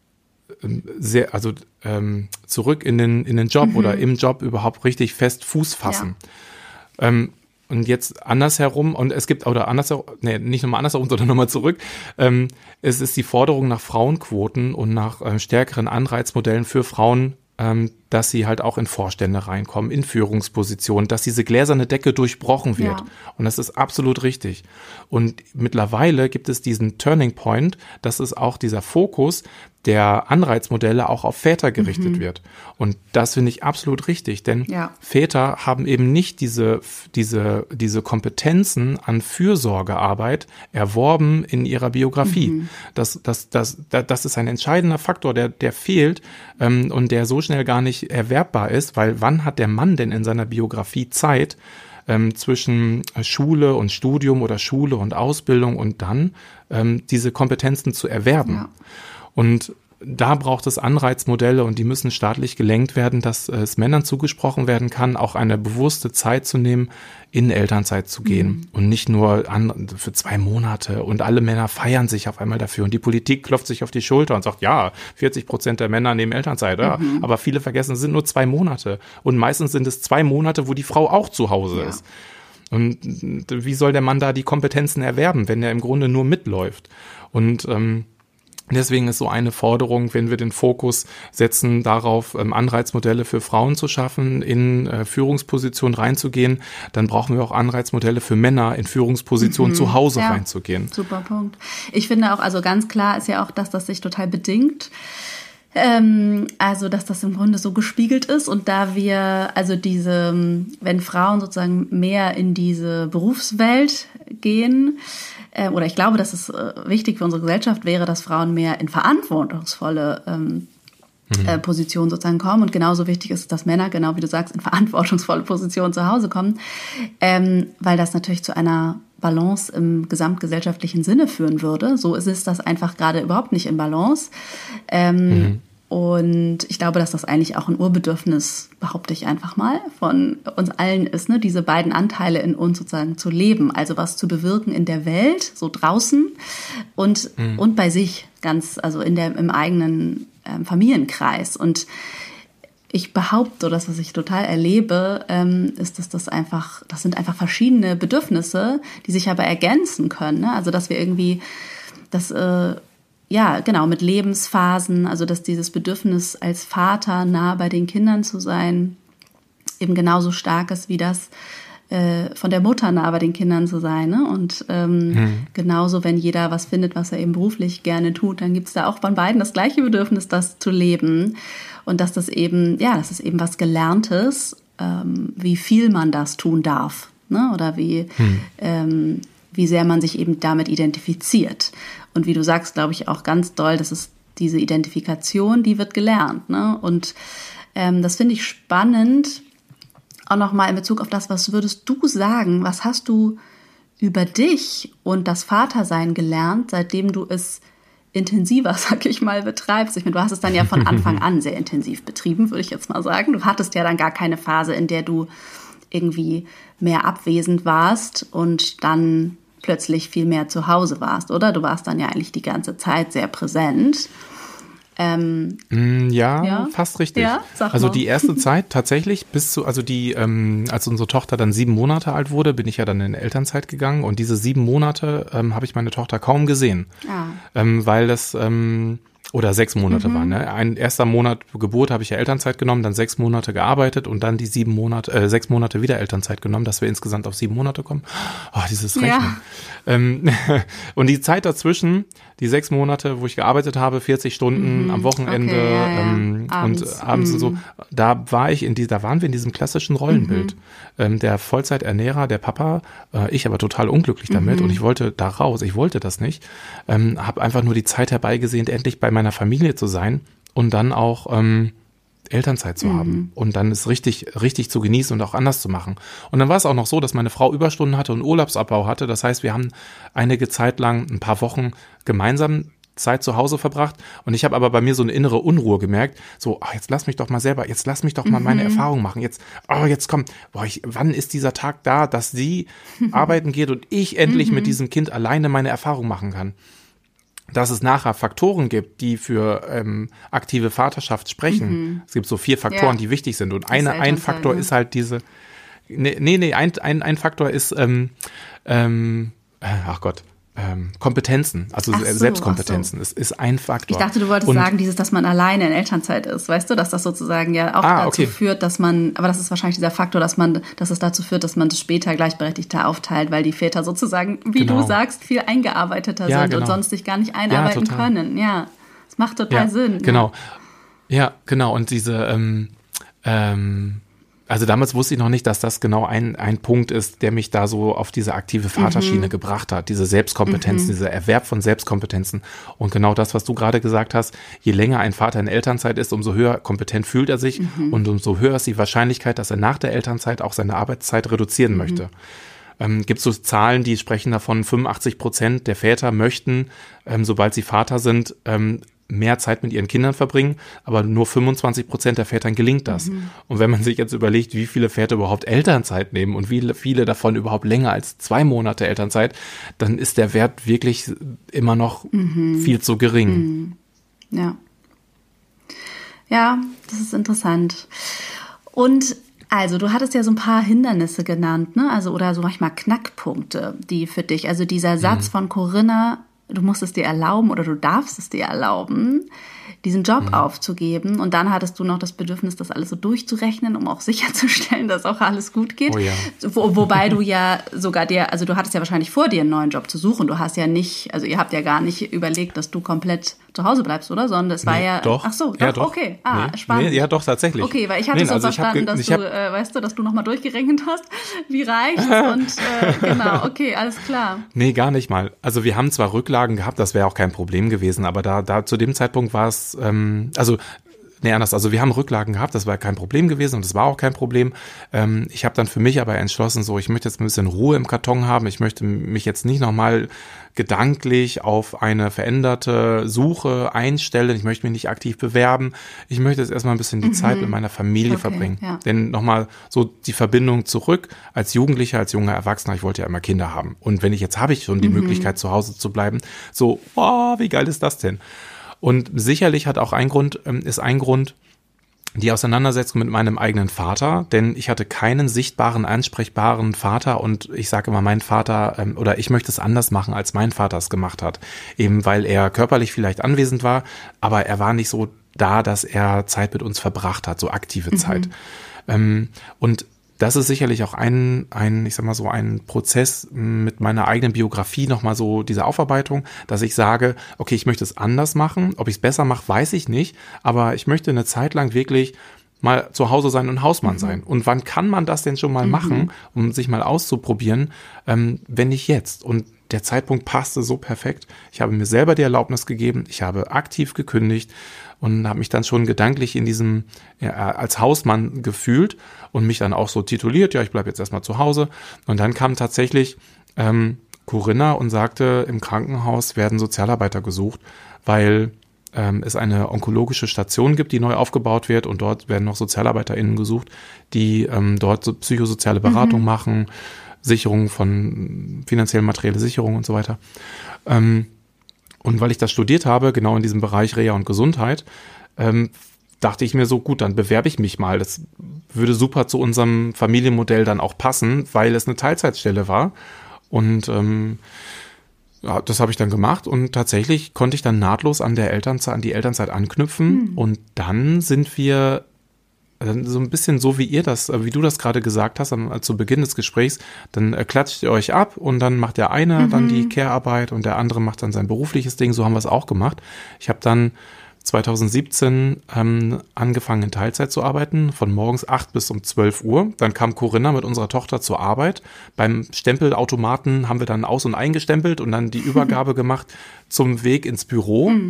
sehr, also ähm, zurück in den in den Job mhm. oder im Job überhaupt richtig fest Fuß fassen. Ja. Ähm, und jetzt andersherum, und es gibt, oder andersherum, nee, nicht nochmal andersherum, sondern nochmal zurück, ähm, es ist die Forderung nach Frauenquoten und nach äh, stärkeren Anreizmodellen für Frauen, ähm, dass sie halt auch in Vorstände reinkommen, in Führungspositionen, dass diese gläserne Decke durchbrochen wird. Ja. Und das ist absolut richtig. Und mittlerweile gibt es diesen Turning Point, dass es auch dieser Fokus der Anreizmodelle auch auf Väter gerichtet mhm. wird. Und das finde ich absolut richtig, denn ja. Väter haben eben nicht diese, diese, diese Kompetenzen an Fürsorgearbeit erworben in ihrer Biografie. Mhm. Das, das, das, das ist ein entscheidender Faktor, der, der fehlt ähm, und der so schnell gar nicht erwerbbar ist, weil wann hat der Mann denn in seiner Biografie Zeit, ähm, zwischen Schule und Studium oder Schule und Ausbildung und dann ähm, diese Kompetenzen zu erwerben? Ja. Und da braucht es Anreizmodelle und die müssen staatlich gelenkt werden, dass es Männern zugesprochen werden kann, auch eine bewusste Zeit zu nehmen, in Elternzeit zu gehen mhm. und nicht nur an, für zwei Monate und alle Männer feiern sich auf einmal dafür und die Politik klopft sich auf die Schulter und sagt, ja, vierzig Prozent der Männer nehmen Elternzeit, ja. Mhm. Aber viele vergessen, es sind nur zwei Monate und meistens sind es zwei Monate, wo die Frau auch zu Hause ja. ist. Und wie soll der Mann da die Kompetenzen erwerben, wenn er im Grunde nur mitläuft? Und ähm, deswegen ist so eine Forderung, wenn wir den Fokus setzen, darauf Anreizmodelle für Frauen zu schaffen, in Führungspositionen reinzugehen, dann brauchen wir auch Anreizmodelle für Männer, in Führungspositionen mhm. zu Hause ja, reinzugehen. Super Punkt. Ich finde auch, also ganz klar ist ja auch, dass das sich total bedingt. Ähm, also, dass das im Grunde so gespiegelt ist und da wir, also diese, wenn Frauen sozusagen mehr in diese Berufswelt gehen, oder ich glaube, dass es wichtig für unsere Gesellschaft wäre, dass Frauen mehr in verantwortungsvolle ähm, mhm. äh, Positionen sozusagen kommen. Und genauso wichtig ist, dass Männer, genau wie du sagst, in verantwortungsvolle Positionen zu Hause kommen, ähm, weil das natürlich zu einer Balance im gesamtgesellschaftlichen Sinne führen würde. So ist es das einfach gerade überhaupt nicht in Balance. Ähm, mhm. Und ich glaube, dass das eigentlich auch ein Urbedürfnis, behaupte ich einfach mal, von uns allen ist, ne, diese beiden Anteile in uns sozusagen zu leben, also was zu bewirken in der Welt, so draußen und, mhm. und bei sich, ganz, also in der, im eigenen ähm, Familienkreis. Und ich behaupte, das, was ich total erlebe, ähm, ist, dass das einfach, das sind einfach verschiedene Bedürfnisse, die sich aber ergänzen können, ne? Also, dass wir irgendwie, das, äh, ja, genau, mit Lebensphasen, also dass dieses Bedürfnis als Vater nah bei den Kindern zu sein eben genauso stark ist wie das äh, von der Mutter nah bei den Kindern zu sein. Ne? Und ähm, hm. genauso, wenn jeder was findet, was er eben beruflich gerne tut, dann gibt es da auch von beiden das gleiche Bedürfnis, das zu leben. Und dass das eben, ja, das ist eben was Gelerntes, ähm, wie viel man das tun darf, ne? Oder wie, hm. ähm, wie sehr man sich eben damit identifiziert. Und wie du sagst, glaube ich auch ganz doll, das ist diese Identifikation, die wird gelernt. Ne? Und ähm, das finde ich spannend, auch nochmal in Bezug auf das, was würdest du sagen, was hast du über dich und das Vatersein gelernt, seitdem du es intensiver, sag ich mal, betreibst? Ich meine, du hast es dann ja von Anfang an sehr intensiv betrieben, würde ich jetzt mal sagen. Du hattest ja dann gar keine Phase, in der du irgendwie mehr abwesend warst und dann plötzlich viel mehr zu Hause warst, oder? Du warst dann ja eigentlich die ganze Zeit sehr präsent. Ähm, ja, ja, fast richtig. Ja, sag also mal. Die erste Zeit tatsächlich bis zu, also die, ähm, als unsere Tochter dann sieben Monate alt wurde, bin ich ja dann in Elternzeit gegangen und diese sieben Monate ähm, habe ich meine Tochter kaum gesehen, ah. ähm, weil das ähm, oder sechs Monate mhm. waren. Ne? Ein erster Monat Geburt habe ich ja Elternzeit genommen, dann sechs Monate gearbeitet und dann die sieben Monate, äh, sechs Monate wieder Elternzeit genommen, dass wir insgesamt auf sieben Monate kommen. Oh, dieses Rechnen. Ja. Ähm, und die Zeit dazwischen, die sechs Monate, wo ich gearbeitet habe, vierzig Stunden mhm. am Wochenende okay, ja, ja. Ähm, abends. und abends mhm. so, da war ich in die, da waren wir in diesem klassischen Rollenbild. Mhm. Ähm, der Vollzeiternährer, der Papa, äh, ich aber total unglücklich damit mhm. und ich wollte da raus, ich wollte das nicht. Ähm, habe einfach nur die Zeit herbeigesehnt, endlich bei meiner Familie zu sein und dann auch ähm, Elternzeit zu mhm. haben und dann es richtig, richtig zu genießen und auch anders zu machen. Und dann war es auch noch so, dass meine Frau Überstunden hatte und Urlaubsabbau hatte. Das heißt, wir haben einige Zeit lang, ein paar Wochen gemeinsam Zeit zu Hause verbracht und ich habe aber bei mir so eine innere Unruhe gemerkt, so, ach, jetzt lass mich doch mal selber, jetzt lass mich doch mal meine Erfahrung machen, jetzt, oh, jetzt komm, boah, ich, wann ist dieser Tag da, dass sie arbeiten geht und ich endlich mit diesem Kind alleine meine Erfahrung machen kann. Dass es nachher Faktoren gibt, die für ähm, aktive Vaterschaft sprechen. Mhm. Es gibt so vier Faktoren, ja. die wichtig sind und eine, ein Faktor ne? ist halt diese, nee, nee, nee ein, ein, ein Faktor ist, ähm, ähm, ach Gott, Ähm, Kompetenzen, also so, Selbstkompetenzen, so. ist, ist ein Faktor. Ich dachte, du wolltest und, sagen, dieses, dass man alleine in Elternzeit ist, weißt du, dass das sozusagen ja auch ah, dazu okay. führt, dass man, aber das ist wahrscheinlich dieser Faktor, dass man, dass es dazu führt, dass man das später gleichberechtigter aufteilt, weil die Väter sozusagen, wie genau. du sagst, viel eingearbeiteter ja, sind genau. und sonst sich gar nicht einarbeiten ja, können. Ja, das macht total ja, Sinn. Genau, ja, ja genau und diese ähm, ähm, Also damals wusste ich noch nicht, dass das genau ein, ein Punkt ist, der mich da so auf diese aktive Vaterschiene mhm. gebracht hat, diese Selbstkompetenzen, mhm. dieser Erwerb von Selbstkompetenzen. Und genau das, was du gerade gesagt hast, je länger ein Vater in Elternzeit ist, umso höher kompetent fühlt er sich mhm. und umso höher ist die Wahrscheinlichkeit, dass er nach der Elternzeit auch seine Arbeitszeit reduzieren mhm. möchte. Ähm, gibt es so Zahlen, die sprechen davon, fünfundachtzig Prozent der Väter möchten, ähm, sobald sie Vater sind, ähm, mehr Zeit mit ihren Kindern verbringen, aber nur fünfundzwanzig Prozent der Vätern gelingt das. Mhm. Und wenn man sich jetzt überlegt, wie viele Väter überhaupt Elternzeit nehmen und wie viele davon überhaupt länger als zwei Monate Elternzeit, dann ist der Wert wirklich immer noch mhm. viel zu gering. Mhm. Ja. Ja, das ist interessant. Und also, du hattest ja so ein paar Hindernisse genannt, ne? Also, oder so manchmal Knackpunkte, die für dich, also dieser Satz mhm. von Corinna, du musst es dir erlauben oder du darfst es dir erlauben, diesen Job mhm. aufzugeben. Und dann hattest du noch das Bedürfnis, das alles so durchzurechnen, um auch sicherzustellen, dass auch alles gut geht. Oh ja. Wo, wobei du ja sogar dir, also du hattest ja wahrscheinlich vor, dir einen neuen Job zu suchen. Du hast ja nicht, also ihr habt ja gar nicht überlegt, dass du komplett zu Hause bleibst, oder? Sondern es war nee, ja, doch. ach so, doch, ja, doch. okay. Ah, nee, spannend. Nee, ja, doch, tatsächlich. Okay, weil ich hatte nee, so also verstanden, hab, dass hab, du, äh, weißt du, dass du nochmal durchgerechnet hast, wie reicht's und äh, genau, okay, alles klar. Nee, gar nicht mal. Also wir haben zwar Rücklagen gehabt, das wäre auch kein Problem gewesen, aber da, da zu dem Zeitpunkt war es, ähm, also Nee, anders. Also wir haben Rücklagen gehabt, das war kein Problem gewesen und das war auch kein Problem. Ähm, ich habe dann für mich aber entschlossen, so ich möchte jetzt ein bisschen Ruhe im Karton haben. Ich möchte mich jetzt nicht nochmal gedanklich auf eine veränderte Suche einstellen. Ich möchte mich nicht aktiv bewerben. Ich möchte jetzt erstmal ein bisschen die mhm. Zeit mit meiner Familie okay, verbringen. Ja. Denn nochmal so die Verbindung zurück als Jugendlicher, als junger Erwachsener. Ich wollte ja immer Kinder haben. Und wenn ich jetzt habe ich schon die mhm. Möglichkeit, zu Hause zu bleiben. So, oh, wie geil ist das denn? Und sicherlich hat auch ein Grund, ist ein Grund, die Auseinandersetzung mit meinem eigenen Vater, denn ich hatte keinen sichtbaren, ansprechbaren Vater und ich sage immer, mein Vater, oder ich möchte es anders machen, als mein Vater es gemacht hat. Eben weil er körperlich vielleicht anwesend war, aber er war nicht so da, dass er Zeit mit uns verbracht hat, so aktive Zeit. Mhm. Und das ist sicherlich auch ein, ein, ich sag mal so, ein Prozess mit meiner eigenen Biografie, nochmal so diese Aufarbeitung, dass ich sage, okay, ich möchte es anders machen. Ob ich es besser mache, weiß ich nicht. Aber ich möchte eine Zeit lang wirklich mal zu Hause sein und Hausmann mhm. sein. Und wann kann man das denn schon mal mhm. machen, um sich mal auszuprobieren, ähm, wenn nicht jetzt? Und der Zeitpunkt passte so perfekt. Ich habe mir selber die Erlaubnis gegeben. Ich habe aktiv gekündigt und habe mich dann schon gedanklich in diesem, ja, als Hausmann gefühlt und mich dann auch so tituliert, ja, ich bleibe jetzt erstmal zu Hause. Und dann kam tatsächlich ähm, Corinna und sagte, im Krankenhaus werden Sozialarbeiter gesucht, weil ähm, es eine onkologische Station gibt, die neu aufgebaut wird und dort werden noch SozialarbeiterInnen gesucht, die ähm, dort so psychosoziale Beratung mhm. machen, Sicherung von finanziell materielle Sicherung und so weiter. Ähm, und weil ich das studiert habe, genau in diesem Bereich Reha und Gesundheit, ähm, dachte ich mir so, gut, dann bewerbe ich mich mal. Das würde super zu unserem Familienmodell dann auch passen, weil es eine Teilzeitstelle war. Und ähm, ja, das habe ich dann gemacht und tatsächlich konnte ich dann nahtlos an der Elternzeit, an die Elternzeit anknüpfen. Mhm. Und dann sind wir so ein bisschen so, wie ihr das, wie du das gerade gesagt hast, am, zu Beginn des Gesprächs, dann äh, klatscht ihr euch ab und dann macht der eine mhm. dann die Care-Arbeit und der andere macht dann sein berufliches Ding. So haben wir es auch gemacht. Ich habe dann zwanzig siebzehn ähm, angefangen in Teilzeit zu arbeiten, von morgens acht bis um zwölf Uhr. Dann kam Corinna mit unserer Tochter zur Arbeit. Beim Stempelautomaten haben wir dann aus- und eingestempelt und dann die Übergabe gemacht zum Weg ins Büro. Mhm.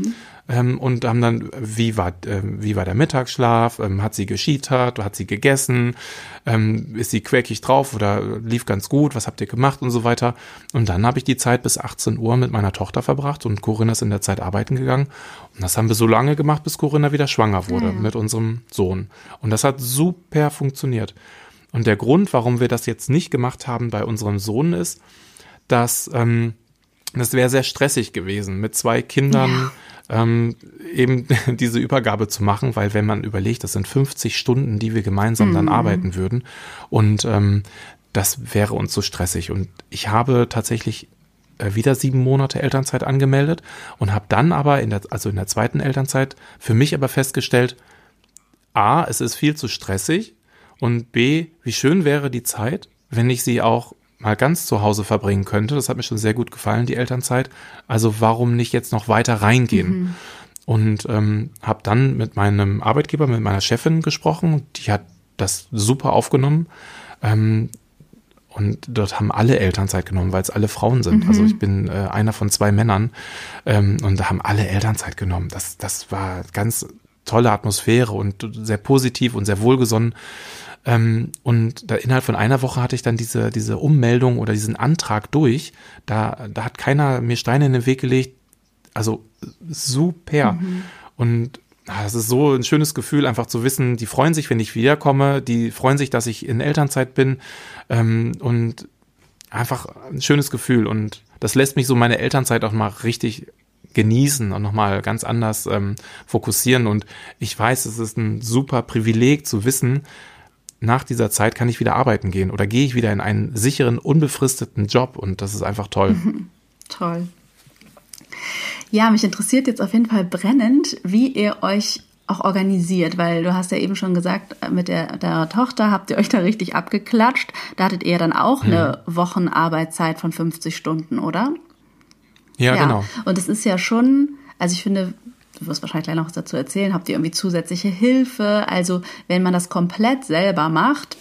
ähm, und haben dann, wie war, äh, wie war der Mittagsschlaf, ähm, hat sie geschietert, hat sie gegessen, ähm, ist sie quäkig drauf oder lief ganz gut, was habt ihr gemacht und so weiter. Und dann habe ich die Zeit bis achtzehn Uhr mit meiner Tochter verbracht und Corinna ist in der Zeit arbeiten gegangen. Und das haben wir so lange gemacht, bis Corinna wieder schwanger wurde ja. mit unserem Sohn. Und das hat super funktioniert. Und der Grund, warum wir das jetzt nicht gemacht haben bei unserem Sohn ist, dass ähm, das wäre sehr stressig gewesen, mit zwei Kindern ja. ähm, eben diese Übergabe zu machen, weil wenn man überlegt, das sind fünfzig Stunden, die wir gemeinsam mhm. dann arbeiten würden und ähm, das wäre uns so stressig. Und ich habe tatsächlich äh, wieder sieben Monate Elternzeit angemeldet und habe dann aber, in der, also in der zweiten Elternzeit, für mich aber festgestellt, A, es ist viel zu stressig und B, wie schön wäre die Zeit, wenn ich sie auch mal ganz zu Hause verbringen könnte. Das hat mir schon sehr gut gefallen, die Elternzeit. Also warum nicht jetzt noch weiter reingehen? Mhm. Und ähm, habe dann mit meinem Arbeitgeber, mit meiner Chefin gesprochen. Die hat das super aufgenommen. Ähm, und dort haben alle Elternzeit genommen, weil es alle Frauen sind. Mhm. Also ich bin äh, einer von zwei Männern. Ähm, und da haben alle Elternzeit genommen. Das, das war ganz tolle Atmosphäre und sehr positiv und sehr wohlgesonnen. Ähm, und da innerhalb von einer Woche hatte ich dann diese diese Ummeldung oder diesen Antrag durch. Da da hat keiner mir Steine in den Weg gelegt. Also super. Mhm. Und ah, das ist so ein schönes Gefühl, einfach zu wissen, die freuen sich, wenn ich wiederkomme. Die freuen sich, dass ich in Elternzeit bin. Ähm, und einfach ein schönes Gefühl. Und das lässt mich so meine Elternzeit auch mal richtig genießen und nochmal ganz anders ähm, fokussieren. Und ich weiß, es ist ein super Privileg zu wissen, nach dieser Zeit kann ich wieder arbeiten gehen oder gehe ich wieder in einen sicheren, unbefristeten Job und das ist einfach toll. Mhm. Toll. Ja, mich interessiert jetzt auf jeden Fall brennend, wie ihr euch auch organisiert, weil du hast ja eben schon gesagt, mit der, der Tochter habt ihr euch da richtig abgeklatscht. Da hattet ihr dann auch mhm. eine Wochenarbeitszeit von fünfzig Stunden, oder? Ja, ja, genau. Und es ist ja schon, also ich finde, du wirst wahrscheinlich gleich noch was dazu erzählen, habt ihr irgendwie zusätzliche Hilfe? Also wenn man das komplett selber macht,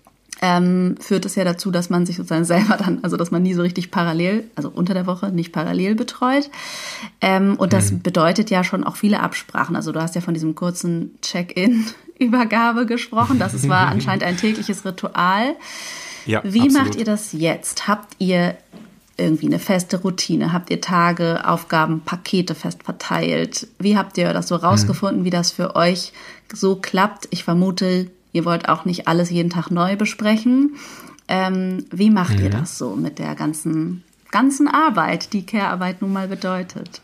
ähm, führt es ja dazu, dass man sich sozusagen selber dann, also dass man nie so richtig parallel, also unter der Woche nicht parallel betreut. Ähm, und das mhm. bedeutet ja schon auch viele Absprachen. Also du hast ja von diesem kurzen Check-in-Übergabe gesprochen. Das ist, war anscheinend ein tägliches Ritual. Ja, Wie absolut. macht ihr das jetzt? Habt ihr irgendwie eine feste Routine? Habt ihr Tage, Aufgaben, Pakete fest verteilt? Wie habt ihr das so rausgefunden, mhm. wie das für euch so klappt? Ich vermute, ihr wollt auch nicht alles jeden Tag neu besprechen. Ähm, wie macht mhm. ihr das so mit der ganzen, ganzen Arbeit, die Care-Arbeit nun mal bedeutet?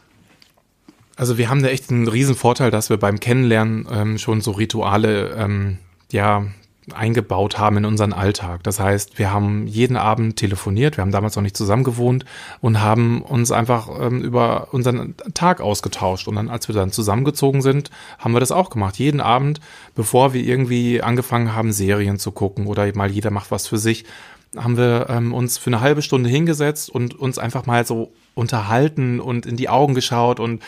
Also wir haben da echt einen riesen Vorteil, dass wir beim Kennenlernen ähm, schon so Rituale ähm, ja eingebaut haben in unseren Alltag. Das heißt, wir haben jeden Abend telefoniert, wir haben damals noch nicht zusammen gewohnt und haben uns einfach ähm, über unseren Tag ausgetauscht. Und dann, als wir dann zusammengezogen sind, haben wir das auch gemacht. Jeden Abend, bevor wir irgendwie angefangen haben, Serien zu gucken oder mal jeder macht was für sich, haben wir ähm, uns für eine halbe Stunde hingesetzt und uns einfach mal so unterhalten und in die Augen geschaut und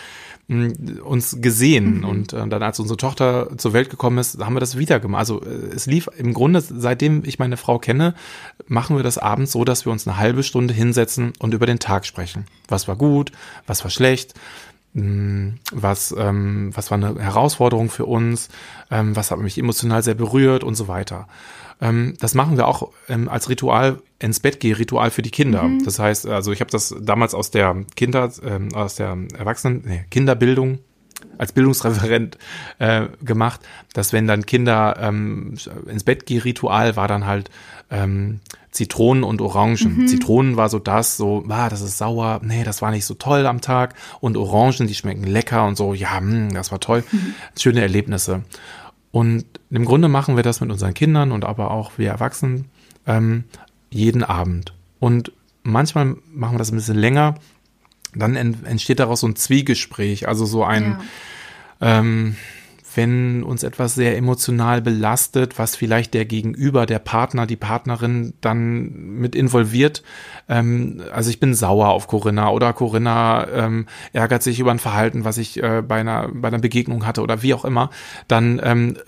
uns gesehen. Mhm. Und äh, dann, als unsere Tochter zur Welt gekommen ist, haben wir das wieder gemacht. Also äh, es lief im Grunde, seitdem ich meine Frau kenne, machen wir das abends so, dass wir uns eine halbe Stunde hinsetzen und über den Tag sprechen. Was war gut, was war schlecht, mh, was, ähm, was war eine Herausforderung für uns, ähm, was hat mich emotional sehr berührt und so weiter. Ähm, das machen wir auch ähm, als Ritual, ins Bett gehe, Ritual für die Kinder. Mhm. Das heißt, also ich habe das damals aus der Kinder, ähm, aus der Erwachsenen, nee, Kinderbildung als Bildungsreferent äh, gemacht, dass wenn dann Kinder ähm, ins Bett gehen, Ritual war dann halt ähm, Zitronen und Orangen. Mhm. Zitronen war so das, so, ah, das ist sauer, nee, das war nicht so toll am Tag. Und Orangen, die schmecken lecker und so, ja, mh, das war toll. Mhm. Schöne Erlebnisse. Und im Grunde machen wir das mit unseren Kindern und aber auch wir Erwachsenen ähm, jeden Abend. Und manchmal machen wir das ein bisschen länger, dann entsteht daraus so ein Zwiegespräch, also so ein, ja. ähm, wenn uns etwas sehr emotional belastet, was vielleicht der Gegenüber, der Partner, die Partnerin dann mit involviert. Ähm, also ich bin sauer auf Corinna oder Corinna ähm, ärgert sich über ein Verhalten, was ich äh, bei einer bei einer Begegnung hatte oder wie auch immer. Dann ähm,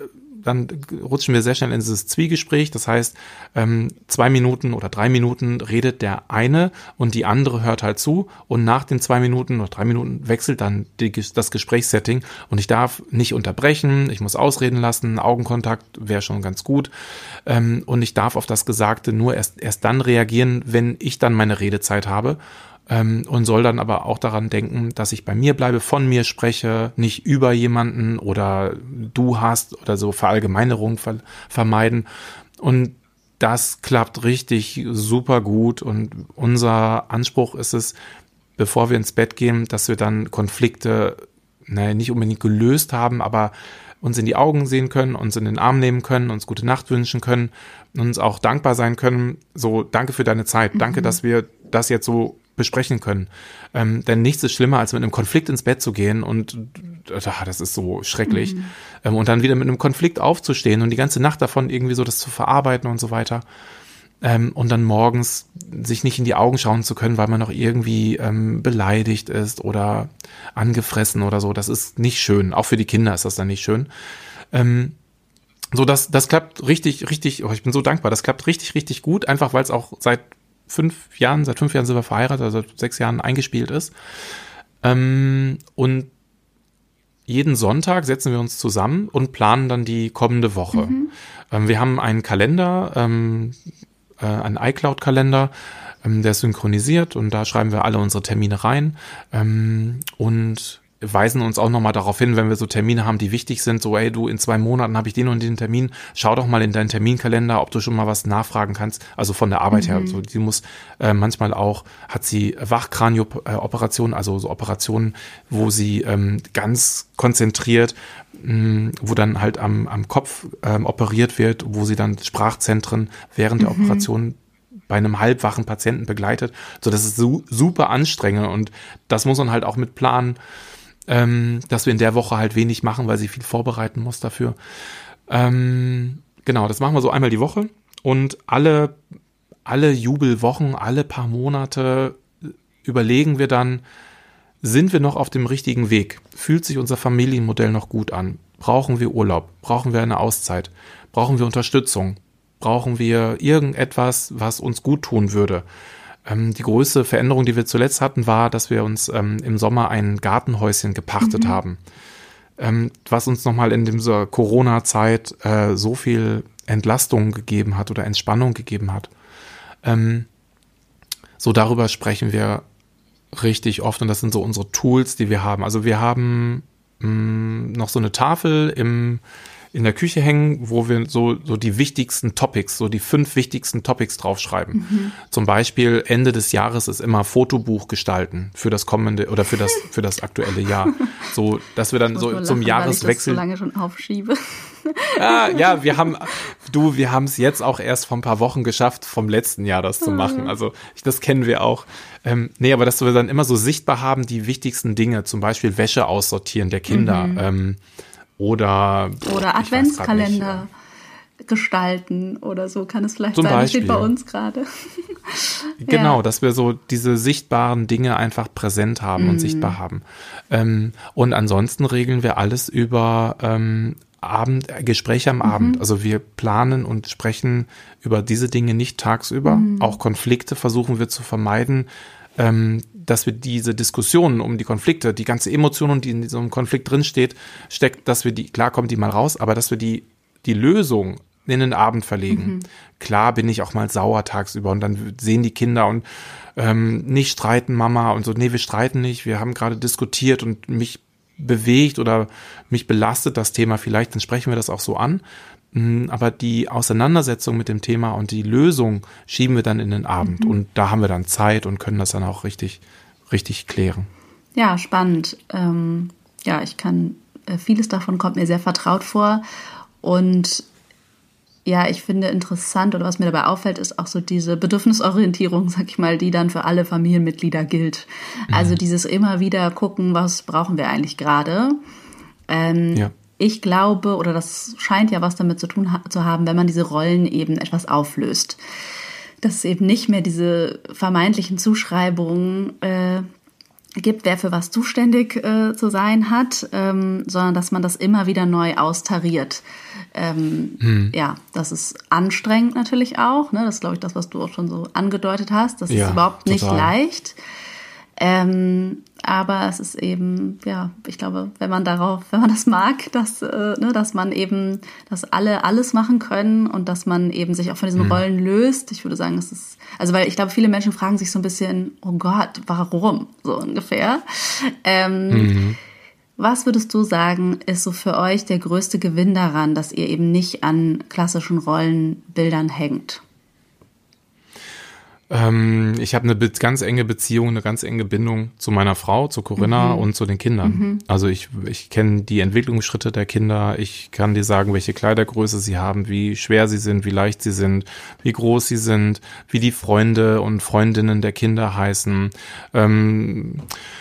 dann rutschen wir sehr schnell in dieses Zwiegespräch. Das heißt, ähm, zwei Minuten oder drei Minuten redet der eine und die andere hört halt zu. Und nach den zwei Minuten oder drei Minuten wechselt dann die, das Gesprächssetting. Und ich darf nicht unterbrechen, ich muss ausreden lassen, Augenkontakt wäre schon ganz gut. Ähm, und ich darf auf das Gesagte nur erst, erst dann reagieren, wenn ich dann meine Redezeit habe. Ähm, und soll dann aber auch daran denken, dass ich bei mir bleibe, von mir spreche, nicht über jemanden oder du hast oder so Verallgemeinerung ver- vermeiden. Und das klappt richtig super gut. Und unser Anspruch ist es, bevor wir ins Bett gehen, dass wir dann Konflikte, naja, nicht unbedingt gelöst haben, aber uns in die Augen sehen können, uns in den Arm nehmen können, uns gute Nacht wünschen können, uns auch dankbar sein können. So, danke für deine Zeit. Mhm. Danke, dass wir das jetzt so besprechen können. Ähm, denn nichts ist schlimmer, als mit einem Konflikt ins Bett zu gehen und ach, das ist so schrecklich. Mhm. Ähm, und dann wieder mit einem Konflikt aufzustehen und die ganze Nacht davon irgendwie so das zu verarbeiten und so weiter. Ähm, und dann morgens sich nicht in die Augen schauen zu können, weil man noch irgendwie ähm, beleidigt ist oder angefressen oder so. Das ist nicht schön. Auch für die Kinder ist das dann nicht schön. Ähm, so, das, das klappt richtig, richtig, oh, ich bin so dankbar. Das klappt richtig, richtig gut, einfach weil es auch seit fünf Jahren, seit fünf Jahren sind wir verheiratet, also seit sechs Jahren eingespielt ist. Ähm, und jeden Sonntag setzen wir uns zusammen und planen dann die kommende Woche. Mhm. Ähm, wir haben einen Kalender, ähm, äh, einen iCloud-Kalender, ähm, der ist synchronisiert und da schreiben wir alle unsere Termine rein ähm, und weisen uns auch nochmal darauf hin, wenn wir so Termine haben, die wichtig sind, so ey, du, in zwei Monaten habe ich den und den Termin, schau doch mal in deinen Terminkalender, ob du schon mal was nachfragen kannst, also von der Arbeit mhm. her. So, die muss äh, manchmal auch, hat sie Wachkranio-Operationen, also so Operationen, wo sie ähm, ganz konzentriert, mh, wo dann halt am, am Kopf ähm, operiert wird, wo sie dann Sprachzentren während der mhm. Operation bei einem halbwachen Patienten begleitet. So, das ist su- super anstrengend und das muss man halt auch mit planen, Ähm, dass wir in der Woche halt wenig machen, weil sie viel vorbereiten muss dafür. Ähm, genau, das machen wir so einmal die Woche und alle, alle Jubelwochen, alle paar Monate überlegen wir dann, sind wir noch auf dem richtigen Weg? Fühlt sich unser Familienmodell noch gut an? Brauchen wir Urlaub? Brauchen wir eine Auszeit? Brauchen wir Unterstützung? Brauchen wir irgendetwas, was uns gut tun würde? Ähm, die größte Veränderung, die wir zuletzt hatten, war, dass wir uns ähm, im Sommer ein Gartenhäuschen gepachtet mhm. haben, ähm, was uns nochmal in dieser Corona-Zeit äh, so viel Entlastung gegeben hat oder Entspannung gegeben hat. Ähm, so darüber sprechen wir richtig oft und das sind so unsere Tools, die wir haben. Also wir haben mh, noch so eine Tafel im in der Küche hängen, wo wir so, so die wichtigsten Topics, so die fünf wichtigsten Topics draufschreiben. Mhm. Zum Beispiel Ende des Jahres ist immer Fotobuch gestalten für das kommende oder für das, für das aktuelle Jahr. So, dass wir dann so lachen, zum Jahreswechsel. Weil ich das so lange schon aufschiebe. Ja, ja, wir haben, du, wir haben es jetzt auch erst vor ein paar Wochen geschafft, vom letzten Jahr das zu machen. Also, das kennen wir auch. Ähm, nee, aber dass wir dann immer so sichtbar haben, die wichtigsten Dinge, zum Beispiel Wäsche aussortieren der Kinder, mhm. ähm, Oder, oder Adventskalender gestalten oder so kann es vielleicht Zum sein. Das Beispiel. steht bei uns gerade. Genau, ja. dass wir so diese sichtbaren Dinge einfach präsent haben mm. und sichtbar haben. Ähm, und ansonsten regeln wir alles über ähm, Abend, äh, Gespräche am mhm. Abend. Also wir planen und sprechen über diese Dinge nicht tagsüber. Mhm. Auch Konflikte versuchen wir zu vermeiden, ähm, dass wir diese Diskussionen um die Konflikte, die ganze Emotion, die in so einem Konflikt drinsteht, steckt, dass wir die, klar kommt die mal raus, aber dass wir die, die Lösung in den Abend verlegen. Mhm. Klar bin ich auch mal sauer tagsüber und dann sehen die Kinder und ähm, nicht streiten, Mama, und so, nee, wir streiten nicht, wir haben gerade diskutiert und mich bewegt oder mich belastet das Thema vielleicht, dann sprechen wir das auch so an. Aber die Auseinandersetzung mit dem Thema und die Lösung schieben wir dann in den Abend. Mhm. Und da haben wir dann Zeit und können das dann auch richtig, richtig klären. Ja, spannend. Ähm, ja, ich kann, äh, vieles davon kommt mir sehr vertraut vor. Und ja, ich finde interessant oder was mir dabei auffällt, ist auch so diese Bedürfnisorientierung, sag ich mal, die dann für alle Familienmitglieder gilt. Mhm. Also dieses immer wieder gucken, was brauchen wir eigentlich gerade. Ähm, ja. Ich glaube, oder das scheint ja was damit zu tun ha- zu haben, wenn man diese Rollen eben etwas auflöst. Dass es eben nicht mehr diese vermeintlichen Zuschreibungen äh, gibt, wer für was zuständig äh, zu sein hat, ähm, sondern dass man das immer wieder neu austariert. Ähm, hm. Ja, das ist anstrengend natürlich auch. Ne? Das ist, glaube ich, das, was du auch schon so angedeutet hast. Das ja, ist überhaupt nicht total. leicht. Ähm, aber es ist eben, ja, ich glaube, wenn man darauf, wenn man das mag, dass, äh, ne, dass man eben, dass alle alles machen können und dass man eben sich auch von diesen mhm. Rollen löst. Ich würde sagen, es ist, also weil ich glaube, viele Menschen fragen sich so ein bisschen, oh Gott, warum? So ungefähr. Ähm, mhm. Was würdest du sagen, ist so für euch der größte Gewinn daran, dass ihr eben nicht an klassischen Rollenbildern hängt? Ich habe eine ganz enge Beziehung, eine ganz enge Bindung zu meiner Frau, zu Corinna mhm. und zu den Kindern. Mhm. Also ich, ich kenne die Entwicklungsschritte der Kinder. Ich kann dir sagen, welche Kleidergröße sie haben, wie schwer sie sind, wie leicht sie sind, wie groß sie sind, wie die Freunde und Freundinnen der Kinder heißen. Ähm,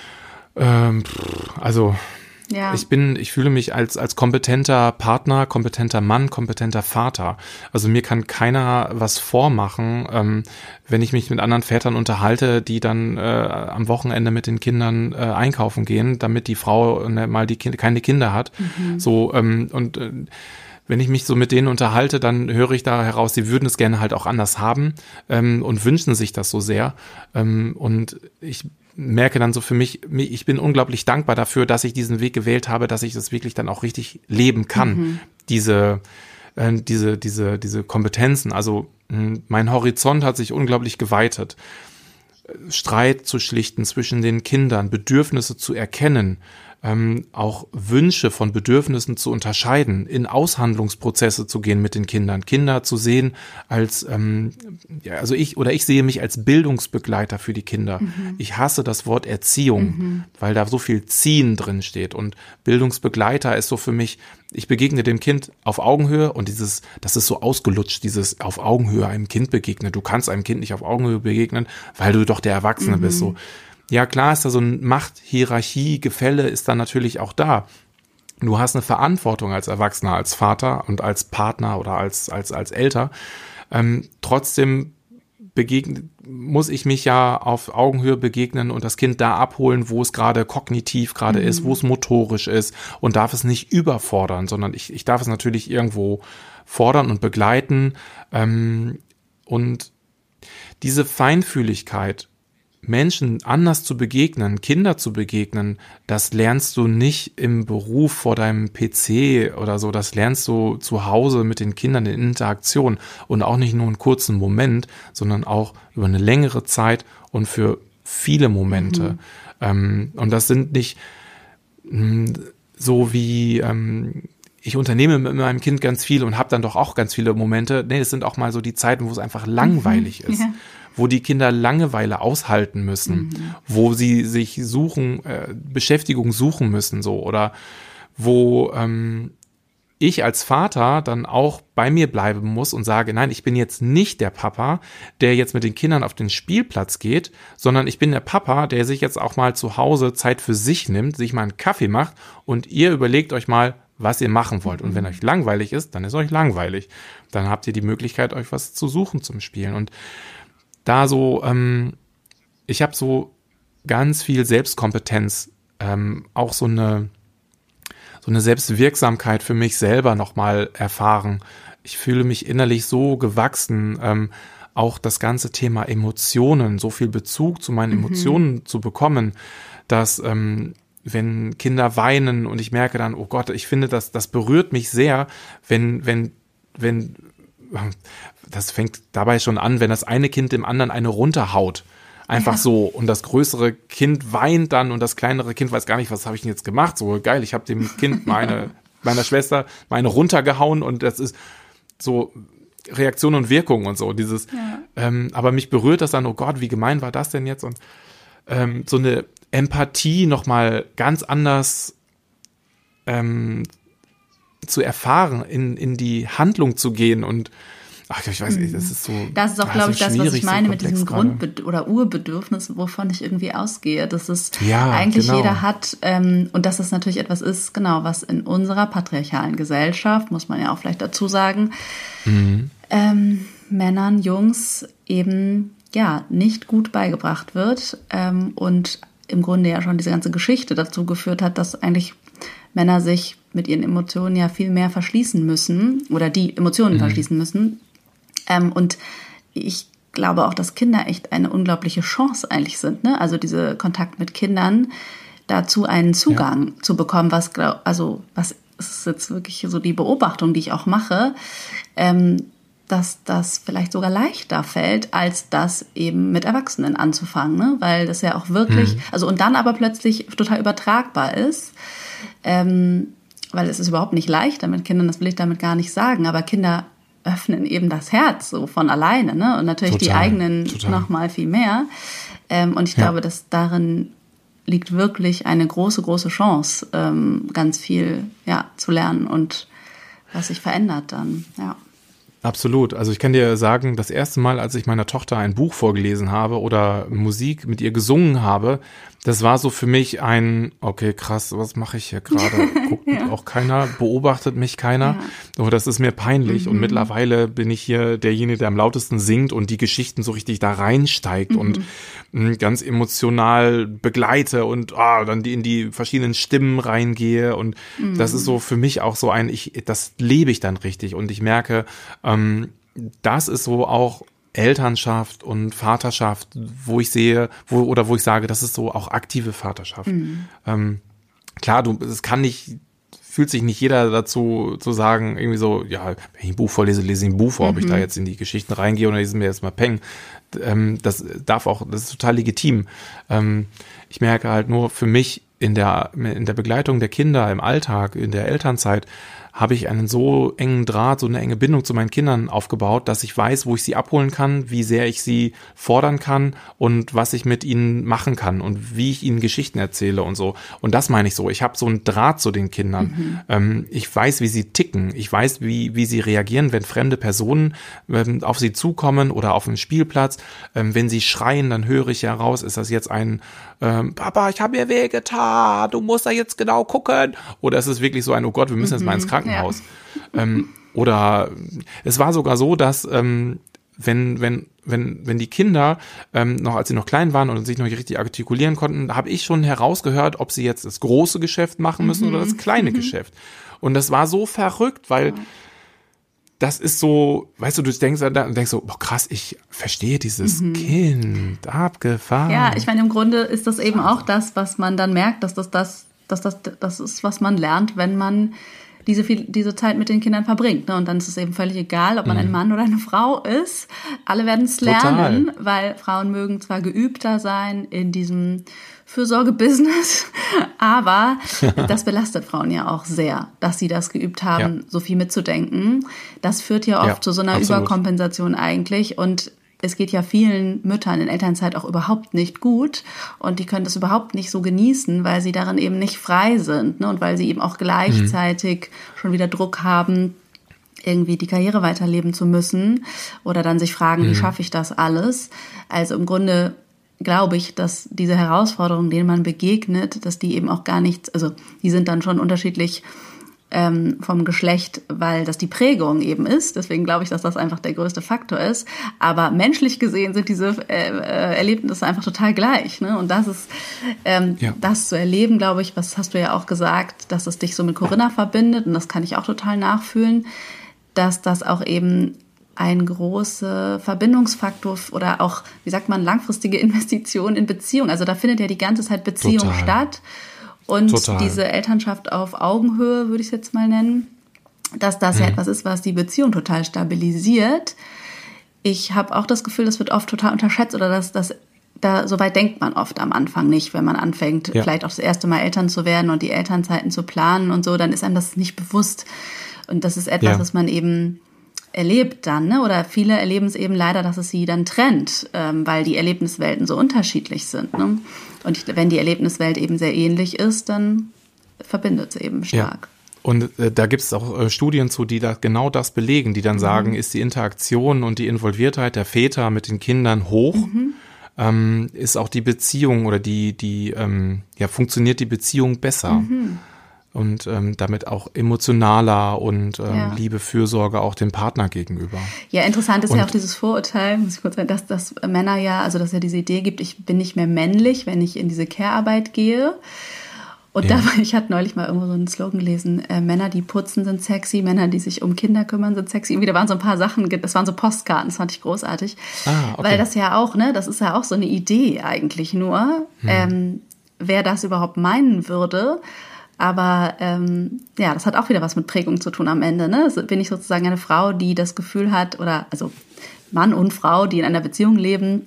ähm, also ja. Ich bin, ich fühle mich als, als kompetenter Partner, kompetenter Mann, kompetenter Vater. Also mir kann keiner was vormachen, ähm, wenn ich mich mit anderen Vätern unterhalte, die dann äh, am Wochenende mit den Kindern äh, einkaufen gehen, damit die Frau äh, mal die kind, keine Kinder hat. Mhm. So, ähm, und äh, wenn ich mich so mit denen unterhalte, dann höre ich da heraus, sie würden es gerne halt auch anders haben ähm, und wünschen sich das so sehr. Ähm, und ich merke dann so für mich, ich bin unglaublich dankbar dafür, dass ich diesen Weg gewählt habe, dass ich das wirklich dann auch richtig leben kann. Mhm. Diese, äh, diese, diese, diese Kompetenzen. Also mh, mein Horizont hat sich unglaublich geweitet. Streit zu schlichten zwischen den Kindern, Bedürfnisse zu erkennen, ähm, auch Wünsche von Bedürfnissen zu unterscheiden, in Aushandlungsprozesse zu gehen mit den Kindern, Kinder zu sehen als, ähm, ja, also ich oder ich sehe mich als Bildungsbegleiter für die Kinder. Mhm. Ich hasse das Wort Erziehung, mhm. weil da so viel Ziehen drin steht und Bildungsbegleiter ist so für mich, ich begegne dem Kind auf Augenhöhe und dieses, das ist so ausgelutscht, dieses auf Augenhöhe einem Kind begegnen. Du kannst einem Kind nicht auf Augenhöhe begegnen, weil du doch der Erwachsene mhm. bist, so. Ja, klar ist da so ein Machthierarchie, Gefälle ist da natürlich auch da. Du hast eine Verantwortung als Erwachsener, als Vater und als Partner oder als als als Elter. Ähm, trotzdem begegnen, muss ich mich ja auf Augenhöhe begegnen und das Kind da abholen, wo es gerade kognitiv gerade mhm. ist, wo es motorisch ist und darf es nicht überfordern, sondern ich, ich darf es natürlich irgendwo fordern und begleiten. Ähm, und diese Feinfühligkeit, Menschen anders zu begegnen, Kinder zu begegnen, das lernst du nicht im Beruf vor deinem P C oder so, das lernst du zu Hause mit den Kindern in Interaktion und auch nicht nur einen kurzen Moment, sondern auch über eine längere Zeit und für viele Momente. Mhm. Ähm, und das sind nicht mh, so wie ähm, ich unternehme mit meinem Kind ganz viel und habe dann doch auch ganz viele Momente. Nee, es sind auch mal so die Zeiten, wo es einfach langweilig mhm. ist. Ja. Wo die Kinder Langeweile aushalten müssen, mhm. wo sie sich suchen, äh, Beschäftigung suchen müssen, so, oder wo ähm, ich als Vater dann auch bei mir bleiben muss und sage, nein, ich bin jetzt nicht der Papa, der jetzt mit den Kindern auf den Spielplatz geht, sondern ich bin der Papa, der sich jetzt auch mal zu Hause Zeit für sich nimmt, sich mal einen Kaffee macht und ihr überlegt euch mal, was ihr machen wollt. Und wenn euch langweilig ist, dann ist euch langweilig. Dann habt ihr die Möglichkeit, euch was zu suchen zum Spielen. Und da so, ähm, ich habe so ganz viel Selbstkompetenz, ähm, auch so eine so eine Selbstwirksamkeit für mich selber nochmal erfahren. Ich fühle mich innerlich so gewachsen, ähm, auch das ganze Thema Emotionen, so viel Bezug zu meinen mhm. Emotionen zu bekommen, dass ähm, wenn Kinder weinen und ich merke dann, oh Gott, ich finde, das das berührt mich sehr, wenn wenn wenn das fängt dabei schon an, wenn das eine Kind dem anderen eine runterhaut. Einfach ja. so. Und das größere Kind weint dann und das kleinere Kind weiß gar nicht, was habe ich denn jetzt gemacht? So geil, ich habe dem Kind meine, meiner Schwester meine runtergehauen und das ist so Reaktion und Wirkung und so. Dieses, ja. ähm, aber mich berührt das dann, oh Gott, wie gemein war das denn jetzt? Und ähm, so eine Empathie nochmal ganz anders ähm, zu erfahren, in, in die Handlung zu gehen und ach, ich weiß nicht, das ist so. Das ist auch, glaube ich, das, was ich meine so mit diesem Grund- oder Urbedürfnis, wovon ich irgendwie ausgehe, dass es ja, eigentlich genau. jeder hat ähm, und dass es natürlich etwas ist, genau, was in unserer patriarchalen Gesellschaft, muss man ja auch vielleicht dazu sagen, mhm. ähm, Männern, Jungs eben ja nicht gut beigebracht wird ähm, und im Grunde ja schon diese ganze Geschichte dazu geführt hat, dass eigentlich Männer sich mit ihren Emotionen ja viel mehr verschließen müssen oder die Emotionen mhm. verschließen müssen. Ähm, und ich glaube auch, dass Kinder echt eine unglaubliche Chance eigentlich sind, ne? Also diese Kontakt mit Kindern, dazu einen Zugang ja. zu bekommen, was glaub, also was ist jetzt wirklich so die Beobachtung, die ich auch mache, ähm, dass das vielleicht sogar leichter fällt, als das eben mit Erwachsenen anzufangen, ne? Weil das ja auch wirklich, mhm. also und dann aber plötzlich total übertragbar ist, ähm, weil es ist überhaupt nicht leichter mit Kindern, das will ich damit gar nicht sagen, aber Kinder öffnen eben das Herz so von alleine, ne? Und natürlich total, die eigenen total. Noch mal viel mehr. Ähm, und ich ja. glaube, dass darin liegt wirklich eine große, große Chance, ähm, ganz viel ja, zu lernen und was sich verändert dann, ja. Absolut. Also ich kann dir sagen, das erste Mal, als ich meiner Tochter ein Buch vorgelesen habe oder Musik mit ihr gesungen habe, das war so für mich ein, okay, krass, was mache ich hier gerade? Guckt ja. auch keiner, beobachtet mich keiner. Ja. Oh, das ist mir peinlich. Mhm. Und mittlerweile bin ich hier derjenige, der am lautesten singt und die Geschichten so richtig da reinsteigt mhm. und mh, ganz emotional begleite und ah, dann die in die verschiedenen Stimmen reingehe. Und mhm. das ist so für mich auch so ein, ich, das lebe ich dann richtig. Und ich merke, ähm, das ist so auch Elternschaft und Vaterschaft, wo ich sehe, wo oder wo ich sage, das ist so auch aktive Vaterschaft. Mhm. Ähm, klar, du, es kann nicht, fühlt sich nicht jeder dazu zu sagen, irgendwie so, ja, wenn ich ein Buch vorlese, lese ich ein Buch vor, mhm. ob ich da jetzt in die Geschichten reingehe oder lese mir jetzt mal Peng. Ähm, das darf auch, das ist total legitim. Ähm, ich merke halt nur für mich in der in der Begleitung der Kinder im Alltag, in der Elternzeit, habe ich einen so engen Draht, so eine enge Bindung zu meinen Kindern aufgebaut, dass ich weiß, wo ich sie abholen kann, wie sehr ich sie fordern kann und was ich mit ihnen machen kann und wie ich ihnen Geschichten erzähle und so. Und das meine ich so. Ich habe so einen Draht zu den Kindern. Mhm. Ähm, ich weiß, wie sie ticken. Ich weiß, wie wie sie reagieren, wenn fremde Personen ähm, auf sie zukommen oder auf dem Spielplatz. Ähm, wenn sie schreien, dann höre ich heraus, ist das jetzt ein ähm, Papa, ich habe mir wehgetan, du musst da jetzt genau gucken. Oder ist es wirklich so ein, oh Gott, wir müssen mhm. jetzt mal ins Krankenhaus. Ja. Ähm, oder es war sogar so, dass ähm, wenn wenn wenn wenn die Kinder ähm, noch als sie noch klein waren und sich noch nicht richtig artikulieren konnten, habe ich schon herausgehört, ob sie jetzt das große Geschäft machen müssen mhm. oder das kleine mhm. Geschäft. Und das war so verrückt, weil ja. das ist so, weißt du, du denkst da und denkst so, boah, krass, ich verstehe dieses mhm. Kind, abgefahren. Ja, ich meine, im Grunde ist das eben auch das, was man dann merkt, dass das das, dass das, das ist, was man lernt, wenn man diese viel, diese Zeit mit den Kindern verbringt. Ne? Und dann ist es eben völlig egal, ob man mhm. ein Mann oder eine Frau ist. Alle werden es lernen, Total. Weil Frauen mögen zwar geübter sein in diesem Fürsorge-Business, aber das belastet Frauen ja auch sehr, dass sie das geübt haben, ja. so viel mitzudenken. Das führt ja oft ja, zu so einer absolut. Überkompensation eigentlich und es geht ja vielen Müttern in Elternzeit auch überhaupt nicht gut und die können das überhaupt nicht so genießen, weil sie darin eben nicht frei sind, ne? Und weil sie eben auch gleichzeitig mhm. schon wieder Druck haben, irgendwie die Karriere weiterleben zu müssen oder dann sich fragen, mhm. wie schaffe ich das alles? Also im Grunde glaube ich, dass diese Herausforderungen, denen man begegnet, dass die eben auch gar nichts, also die sind dann schon unterschiedlich ähm, vom Geschlecht, weil das die Prägung eben ist. Deswegen glaube ich, dass das einfach der größte Faktor ist. Aber menschlich gesehen sind diese äh, äh, Erlebnisse einfach total gleich. Ne? Und das ist, ähm, ja. das zu erleben, glaube ich, was hast du ja auch gesagt, dass es dich so mit Corinna verbindet. Und das kann ich auch total nachfühlen, dass das auch eben ein großer Verbindungsfaktor oder auch, wie sagt man, langfristige Investition in Beziehung. Also da findet ja die ganze Zeit Beziehung Total. statt. Und Total. diese Elternschaft auf Augenhöhe, würde ich es jetzt mal nennen, dass das hm. ja etwas ist, was die Beziehung total stabilisiert. Ich habe auch das Gefühl, das wird oft total unterschätzt oder dass das da so weit denkt man oft am Anfang nicht, wenn man anfängt, ja. vielleicht auch das erste Mal Eltern zu werden und die Elternzeiten zu planen und so, dann ist einem das nicht bewusst. Und das ist etwas, ja. was man eben erlebt dann, ne? Oder viele erleben es eben leider, dass es sie dann trennt, ähm, weil die Erlebniswelten so unterschiedlich sind. Ne? Und ich, wenn die Erlebniswelt eben sehr ähnlich ist, dann verbindet sie eben stark. Ja. Und äh, da gibt es auch äh, Studien zu, die da genau das belegen, die dann mhm. sagen, ist die Interaktion und die Involviertheit der Väter mit den Kindern hoch, mhm. ähm, ist auch die Beziehung oder die, die ähm, ja, funktioniert die Beziehung besser. Mhm. und ähm, damit auch emotionaler und ähm, ja. Liebe, Fürsorge auch dem Partner gegenüber. Ja, interessant ist und, ja auch dieses Vorurteil, muss ich kurz sagen, dass, dass Männer ja, also dass es ja diese Idee gibt, ich bin nicht mehr männlich, wenn ich in diese Care-Arbeit gehe. Und ja. da, ich hatte neulich mal irgendwo so einen Slogan gelesen, äh, Männer, die putzen, sind sexy, Männer, die sich um Kinder kümmern, sind sexy. Irgendwie, da waren so ein paar Sachen, das waren so Postkarten, das fand ich großartig. Ah, okay. Weil das ja auch, ne, das ist ja auch so eine Idee eigentlich nur, hm. ähm, wer das überhaupt meinen würde. Aber ähm, ja, das hat auch wieder was mit Prägung zu tun am Ende. Ne? Also bin ich sozusagen eine Frau, die das Gefühl hat, oder also Mann und Frau, die in einer Beziehung leben,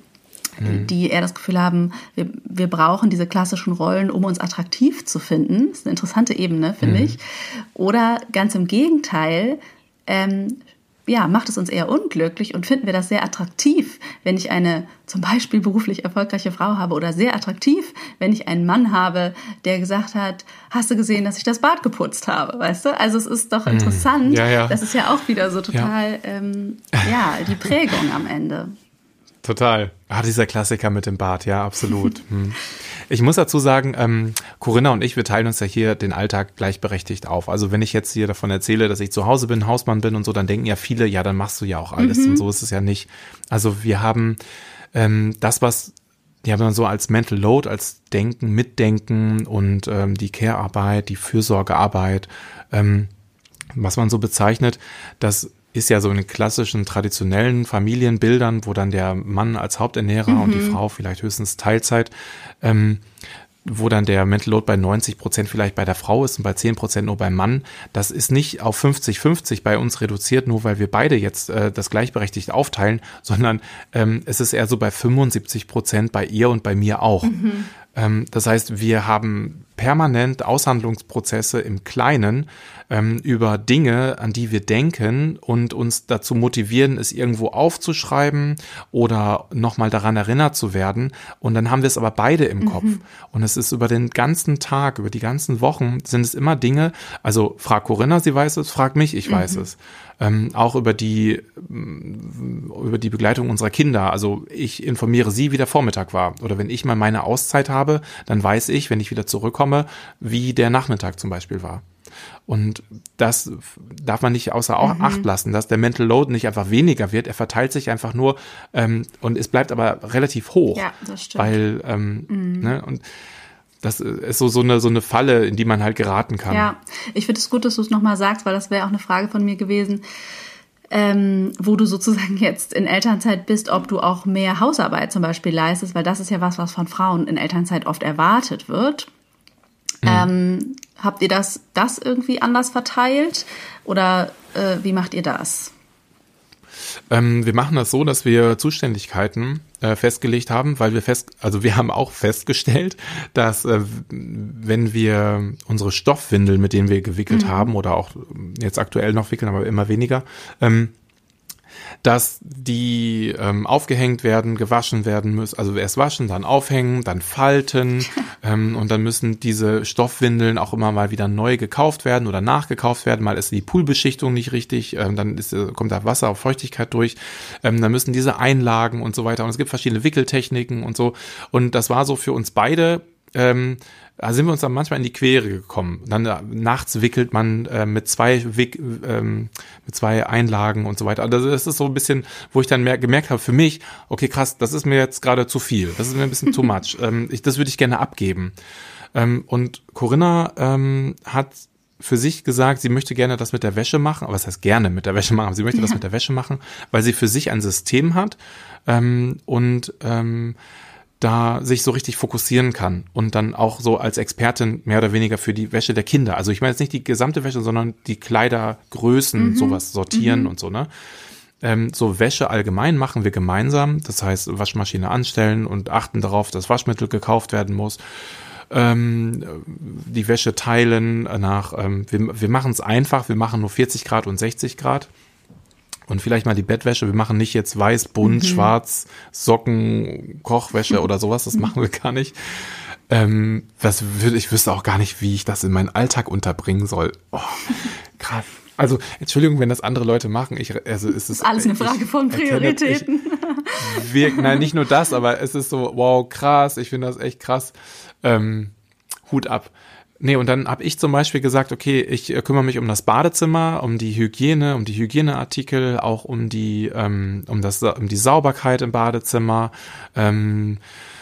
die eher das Gefühl haben, wir, wir brauchen diese klassischen Rollen, um uns attraktiv zu finden. Das ist eine interessante Ebene, finde mhm. ich. Oder ganz im Gegenteil, ähm, ja, macht es uns eher unglücklich und finden wir das sehr attraktiv, wenn ich eine zum Beispiel beruflich erfolgreiche Frau habe, oder sehr attraktiv, wenn ich einen Mann habe, der gesagt hat, hast du gesehen, dass ich das Bad geputzt habe, weißt du? Also es ist doch interessant. Ja, ja. Das ist ja auch wieder so total, ja, ähm, ja die Prägung am Ende. Total. Ah, dieser Klassiker mit dem Bart, ja, absolut. Hm. Ich muss dazu sagen, ähm, Corinna und ich, wir teilen uns ja hier den Alltag gleichberechtigt auf. Also wenn ich jetzt hier davon erzähle, dass ich zu Hause bin, Hausmann bin und so, dann denken ja viele, ja, dann machst du ja auch alles. Mhm. Und so ist es ja nicht. Also wir haben ähm, das, was ja, wenn man so als Mental Load, als Denken, Mitdenken und ähm, die Care-Arbeit, die Fürsorgearbeit, ähm, was man so bezeichnet, das ist ja so in den klassischen, traditionellen Familienbildern, wo dann der Mann als Haupternährer mhm. und die Frau vielleicht höchstens Teilzeit, ähm, wo dann der Mental Load bei neunzig Prozent vielleicht bei der Frau ist und bei zehn Prozent nur beim Mann. Das ist nicht auf fünfzig fünfzig bei uns reduziert, nur weil wir beide jetzt äh, das gleichberechtigt aufteilen, sondern ähm, es ist eher so bei fünfundsiebzig Prozent bei ihr und bei mir auch. Mhm. Ähm, das heißt, wir haben permanent Aushandlungsprozesse im Kleinen ähm, über Dinge, an die wir denken und uns dazu motivieren, es irgendwo aufzuschreiben oder nochmal daran erinnert zu werden. Und dann haben wir es aber beide im mhm. Kopf. Und es ist über den ganzen Tag, über die ganzen Wochen sind es immer Dinge, also frag Corinna, sie weiß es, frag mich, ich weiß mhm. es. Ähm, auch über die über die Begleitung unserer Kinder. Also ich informiere sie, wie der Vormittag war. Oder wenn ich mal meine Auszeit habe, dann weiß ich, wenn ich wieder zurückkomme, wie der Nachmittag zum Beispiel war. Und das darf man nicht außer mhm. Acht lassen, dass der Mental Load nicht einfach weniger wird. Er verteilt sich einfach nur ähm, und es bleibt aber relativ hoch. Ja, das stimmt. Weil, ähm, mhm. ne, und das ist so, so, eine, so eine Falle, in die man halt geraten kann. Ja, ich finde es gut, dass du es nochmal sagst, weil das wäre auch eine Frage von mir gewesen, ähm, wo du sozusagen jetzt in Elternzeit bist, ob du auch mehr Hausarbeit zum Beispiel leistest, weil das ist ja was, was von Frauen in Elternzeit oft erwartet wird. Mhm. Ähm, habt ihr das, das irgendwie anders verteilt oder äh, wie macht ihr das? Ähm, wir machen das so, dass wir Zuständigkeiten äh, festgelegt haben, weil wir fest, also wir haben auch festgestellt, dass äh, wenn wir unsere Stoffwindeln, mit denen wir gewickelt mhm. haben oder auch jetzt aktuell noch wickeln, aber immer weniger, ähm, dass die ähm, aufgehängt werden, gewaschen werden müssen, also erst waschen, dann aufhängen, dann falten ähm, und dann müssen diese Stoffwindeln auch immer mal wieder neu gekauft werden oder nachgekauft werden. Mal ist die Poolbeschichtung nicht richtig, ähm, dann ist, kommt da Wasser auf Feuchtigkeit durch, ähm, dann müssen diese Einlagen und so weiter und es gibt verschiedene Wickeltechniken und so und das war so für uns beide, ähm, da sind wir uns dann manchmal in die Quere gekommen. Dann äh, nachts wickelt man äh, mit zwei Wick, ähm, mit zwei Einlagen und so weiter. Also das ist so ein bisschen, wo ich dann mehr, gemerkt habe für mich, okay krass, das ist mir jetzt gerade zu viel. Das ist mir ein bisschen too much. Ähm, ich, das würde ich gerne abgeben. Ähm, und Corinna ähm, hat für sich gesagt, sie möchte gerne das mit der Wäsche machen. Aber was heißt gerne mit der Wäsche machen? Sie möchte ja. das mit der Wäsche machen, weil sie für sich ein System hat ähm, und ähm, da sich so richtig fokussieren kann und dann auch so als Expertin mehr oder weniger für die Wäsche der Kinder. Also ich meine jetzt nicht die gesamte Wäsche, sondern die Kleidergrößen, mhm. sowas sortieren mhm. und so, ne? Ähm, so Wäsche allgemein machen wir gemeinsam. Das heißt, Waschmaschine anstellen und achten darauf, dass Waschmittel gekauft werden muss. Ähm, die Wäsche teilen nach, ähm, wir, wir machen es einfach, wir machen nur vierzig Grad und sechzig Grad. Und vielleicht mal die Bettwäsche. Wir machen nicht jetzt weiß, bunt, mhm. schwarz, Socken, Kochwäsche oder sowas. Das machen wir gar nicht. Ähm, das würde, ich wüsste auch gar nicht, wie ich das in meinen Alltag unterbringen soll. Oh, krass. Also, Entschuldigung, wenn das andere Leute machen. Ich, also, es ist, das ist alles eine Frage ich, von Prioritäten. Ich, wir, nein, nicht nur das, aber es ist so, wow, krass. Ich finde das echt krass. Ähm, Hut ab. Nee, und dann habe ich zum Beispiel gesagt, okay, ich äh, kümmere mich um das Badezimmer, um die Hygiene, um die Hygieneartikel, auch um die, ähm, um das, um die Sauberkeit im Badezimmer, ähm,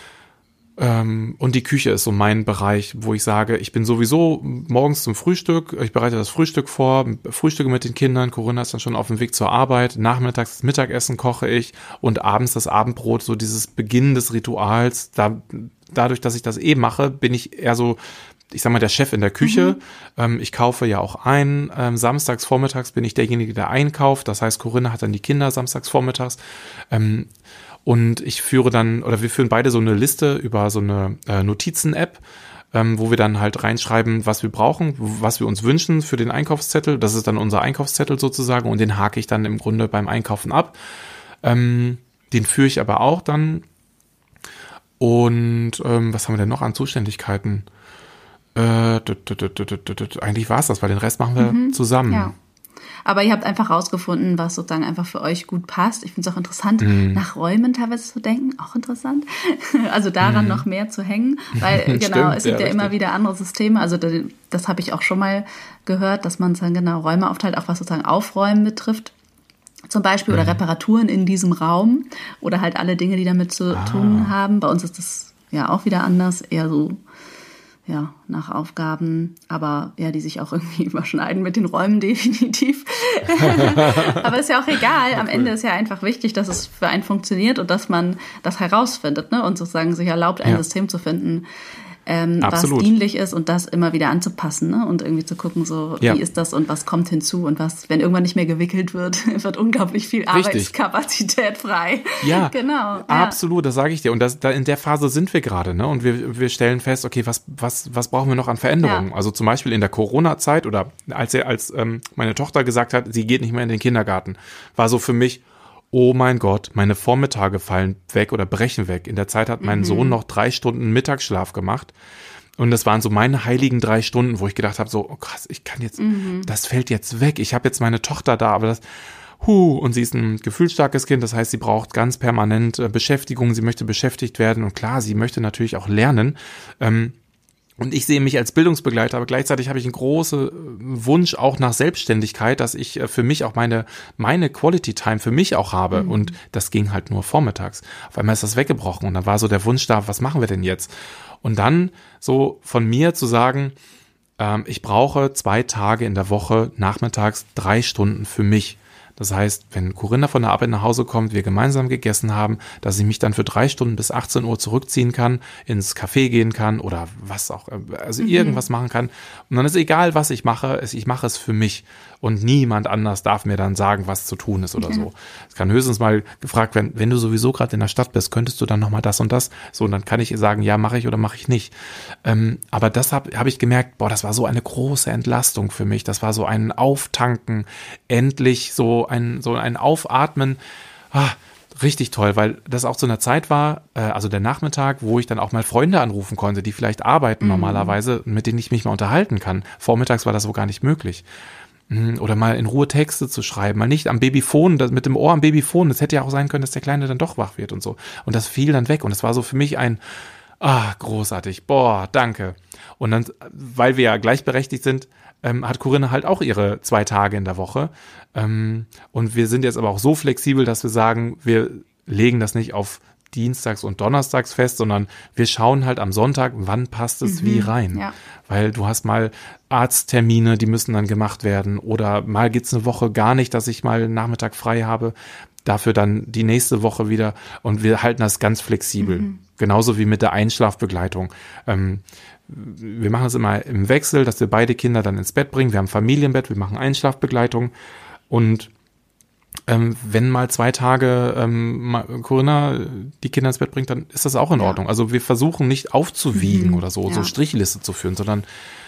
ähm, und die Küche ist so mein Bereich, wo ich sage, ich bin sowieso morgens zum Frühstück, ich bereite das Frühstück vor, frühstücke mit den Kindern, Corinna ist dann schon auf dem Weg zur Arbeit, nachmittags das Mittagessen koche ich und abends das Abendbrot, so dieses Beginn des Rituals, da, dadurch, dass ich das eh mache, bin ich eher so, ich sag mal, der Chef in der Küche. Mhm. Ähm, ich kaufe ja auch ein. Ähm, samstags vormittags bin ich derjenige, der einkauft. Das heißt, Corinna hat dann die Kinder samstags vormittags. Ähm, und ich führe dann, oder wir führen beide so eine Liste über so eine äh, Notizen-App, ähm, wo wir dann halt reinschreiben, was wir brauchen, was wir uns wünschen für den Einkaufszettel. Das ist dann unser Einkaufszettel sozusagen und den hake ich dann im Grunde beim Einkaufen ab. Ähm, den führe ich aber auch dann. Und ähm, was haben wir denn noch an Zuständigkeiten? Äh, eigentlich war es das, weil den Rest machen wir mhm, zusammen. Ja. Aber ihr habt einfach rausgefunden, was sozusagen einfach für euch gut passt. Ich finde es auch interessant, mhm. nach Räumen teilweise zu denken. Auch interessant. Also daran mhm. noch mehr zu hängen. Weil genau, Stimmt, es gibt ja, ja immer wieder andere Systeme. Also das, das habe ich auch schon mal gehört, dass man dann genau Räume aufteilt, auch was sozusagen Aufräumen betrifft. Zum Beispiel, mhm. oder Reparaturen in diesem Raum. Oder halt alle Dinge, die damit zu ah. tun haben. Bei uns ist das ja auch wieder anders. Eher so ja, nach Aufgaben, aber ja, die sich auch irgendwie überschneiden mit den Räumen definitiv. Aber ist ja auch egal. Am Ende ist ja einfach wichtig, dass es für einen funktioniert und dass man das herausfindet, ne? Und sozusagen sich erlaubt, ein ja. System zu finden, ähm, was dienlich ist und das immer wieder anzupassen, ne? Und irgendwie zu gucken, so ja. wie ist das und was kommt hinzu und was, wenn irgendwann nicht mehr gewickelt wird, wird unglaublich viel Richtig. Arbeitskapazität frei. Ja, genau. Absolut, ja. das sage ich dir. Und das, da in der Phase sind wir gerade, ne? Und wir, wir stellen fest, okay, was, was, was brauchen wir noch an Veränderungen? Ja. Also zum Beispiel in der Corona-Zeit oder als er, als ähm, meine Tochter gesagt hat, sie geht nicht mehr in den Kindergarten, war so für mich, oh mein Gott, meine Vormittage fallen weg oder brechen weg. In der Zeit hat mein mhm. Sohn noch drei Stunden Mittagsschlaf gemacht. Und das waren so meine heiligen drei Stunden, wo ich gedacht habe, so, oh krass, ich kann jetzt, mhm. das fällt jetzt weg. Ich habe jetzt meine Tochter da, aber das, huh, und sie ist ein gefühlsstarkes Kind. Das heißt, sie braucht ganz permanent äh, Beschäftigung. Sie möchte beschäftigt werden. Und klar, sie möchte natürlich auch lernen. Ähm, Und ich sehe mich als Bildungsbegleiter, aber gleichzeitig habe ich einen großen Wunsch auch nach Selbstständigkeit, dass ich für mich auch meine meine Quality Time für mich auch habe. Mhm. Und das ging halt nur vormittags. Auf einmal ist das weggebrochen und dann war so der Wunsch da, was machen wir denn jetzt? Und dann so von mir zu sagen, ähm, ich brauche zwei Tage in der Woche nachmittags drei Stunden für mich. Das heißt, wenn Corinna von der Arbeit nach Hause kommt, wir gemeinsam gegessen haben, dass ich mich dann für drei Stunden bis achtzehn Uhr zurückziehen kann, ins Café gehen kann oder was auch, also mhm. irgendwas machen kann. Und dann ist egal, was ich mache, ich mache es für mich. Und niemand anders darf mir dann sagen, was zu tun ist oder okay. so. Es kann höchstens mal gefragt werden, wenn du sowieso gerade in der Stadt bist, könntest du dann nochmal das und das? So, und dann kann ich sagen, ja, mache ich oder mache ich nicht. Ähm, aber das habe hab ich gemerkt, boah, das war so eine große Entlastung für mich. Das war so ein Auftanken, endlich so ein, so ein Aufatmen. Ah, richtig toll, weil das auch zu einer Zeit war, äh, also der Nachmittag, wo ich dann auch mal Freunde anrufen konnte, die vielleicht arbeiten mhm. normalerweise, mit denen ich mich mal unterhalten kann. Vormittags war das so gar nicht möglich. Oder mal in Ruhe Texte zu schreiben, mal nicht am Babyphon, das, mit dem Ohr am Babyphon. Das hätte ja auch sein können, dass der Kleine dann doch wach wird und so. Und das fiel dann weg. Und das war so für mich ein, ah, großartig, boah, danke. Und dann, weil wir ja gleichberechtigt sind, ähm, hat Corinna halt auch ihre zwei Tage in der Woche. Ähm, und wir sind jetzt aber auch so flexibel, dass wir sagen, wir legen das nicht auf Dienstags und Donnerstags fest, sondern wir schauen halt am Sonntag, wann passt es mhm, wie rein. Ja. Weil du hast mal Arzttermine, die müssen dann gemacht werden oder mal geht's eine Woche gar nicht, dass ich mal einen Nachmittag frei habe, dafür dann die nächste Woche wieder und wir halten das ganz flexibel. Mhm. Genauso wie mit der Einschlafbegleitung. Ähm, wir machen es immer im Wechsel, dass wir beide Kinder dann ins Bett bringen. Wir haben Familienbett, wir machen Einschlafbegleitung und Ähm, wenn mal zwei Tage ähm, Corinna die Kinder ins Bett bringt, dann ist das auch in Ordnung. Ja. Also wir versuchen nicht aufzuwiegen mhm. oder so, ja. so Strichliste zu führen, sondern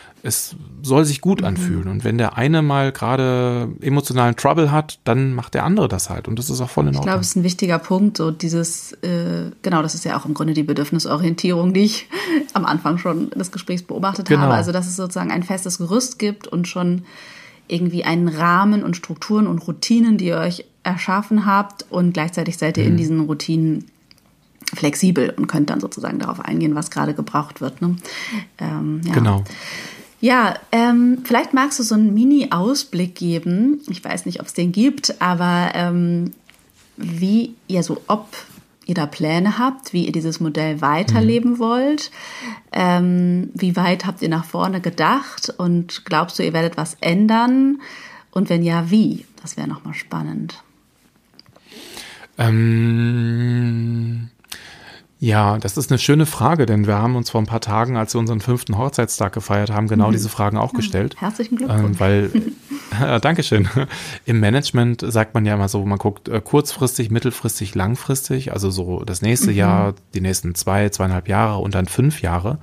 es soll sich gut mhm. anfühlen. Und wenn der eine mal gerade emotionalen Trouble hat, dann macht der andere das halt. Und das ist auch voll in Ordnung. Ich glaube, es ist ein wichtiger Punkt, so dieses, äh, genau, das ist ja auch im Grunde die Bedürfnisorientierung, die ich am Anfang schon des Gesprächs beobachtet genau. habe. Also dass es sozusagen ein festes Gerüst gibt und schon irgendwie einen Rahmen und Strukturen und Routinen, die ihr euch erschaffen habt und gleichzeitig seid ihr mhm. in diesen Routinen flexibel und könnt dann sozusagen darauf eingehen, was gerade gebraucht wird. Ne? Ähm, ja. Genau. Ja, ähm, vielleicht magst du so einen Mini-Ausblick geben. Ich weiß nicht, ob es den gibt, aber ähm, wie ihr so, ob ihr da Pläne habt, wie ihr dieses Modell weiterleben mhm. wollt. Ähm, wie weit habt ihr nach vorne gedacht und glaubst du, ihr werdet was ändern? Und wenn ja, wie? Das wäre nochmal spannend. Ähm, ja, das ist eine schöne Frage, denn wir haben uns vor ein paar Tagen, als wir unseren fünften Hochzeitstag gefeiert haben, genau mhm. diese Fragen auch gestellt. Herzlichen Glückwunsch. Ähm, weil, äh, Dankeschön. Im Management sagt man ja immer so, man guckt äh, kurzfristig, mittelfristig, langfristig, also so das nächste mhm. Jahr, die nächsten zwei, zweieinhalb Jahre und dann fünf Jahre.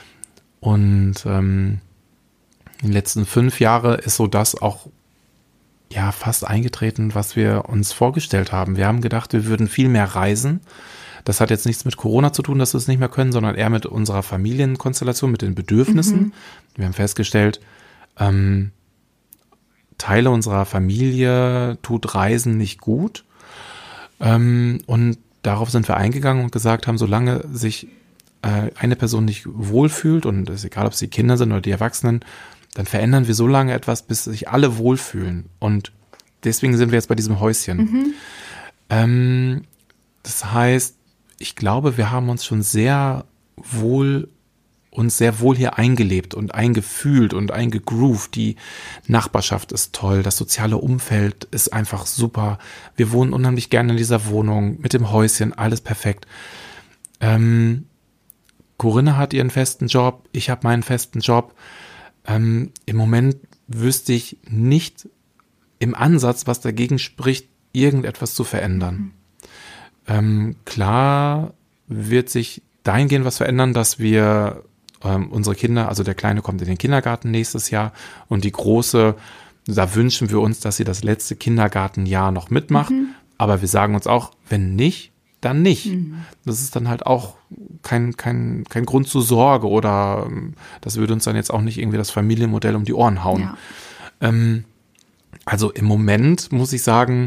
Und ähm, in den letzten fünf Jahren ist so das auch ja fast eingetreten, was wir uns vorgestellt haben. Wir haben gedacht, wir würden viel mehr reisen. Das hat jetzt nichts mit Corona zu tun, dass wir es nicht mehr können, sondern eher mit unserer Familienkonstellation, mit den Bedürfnissen. Mhm. Wir haben festgestellt, ähm, Teile unserer Familie tut Reisen nicht gut. Ähm, und darauf sind wir eingegangen und gesagt haben, solange sich äh, eine Person nicht wohlfühlt, und es ist egal, ob es die Kinder sind oder die Erwachsenen, dann verändern wir so lange etwas, bis sich alle wohlfühlen. Und deswegen sind wir jetzt bei diesem Häuschen. Mhm. Ähm, das heißt, ich glaube, wir haben uns schon sehr wohl, uns sehr wohl hier eingelebt und eingefühlt und eingegroovt. Die Nachbarschaft ist toll, das soziale Umfeld ist einfach super. Wir wohnen unheimlich gerne in dieser Wohnung, mit dem Häuschen, alles perfekt. Ähm, Corinna hat ihren festen Job, ich habe meinen festen Job. Ähm, im Moment wüsste ich nicht im Ansatz, was dagegen spricht, irgendetwas zu verändern. Mhm. Ähm, klar wird sich dahingehend was verändern, dass wir ähm, unsere Kinder, also der Kleine kommt in den Kindergarten nächstes Jahr und die Große, da wünschen wir uns, dass sie das letzte Kindergartenjahr noch mitmacht. Mhm. Aber wir sagen uns auch, wenn nicht, dann nicht. Mhm. Das ist dann halt auch kein, kein, kein Grund zur Sorge oder das würde uns dann jetzt auch nicht irgendwie das Familienmodell um die Ohren hauen. Ja. Ähm, also im Moment muss ich sagen,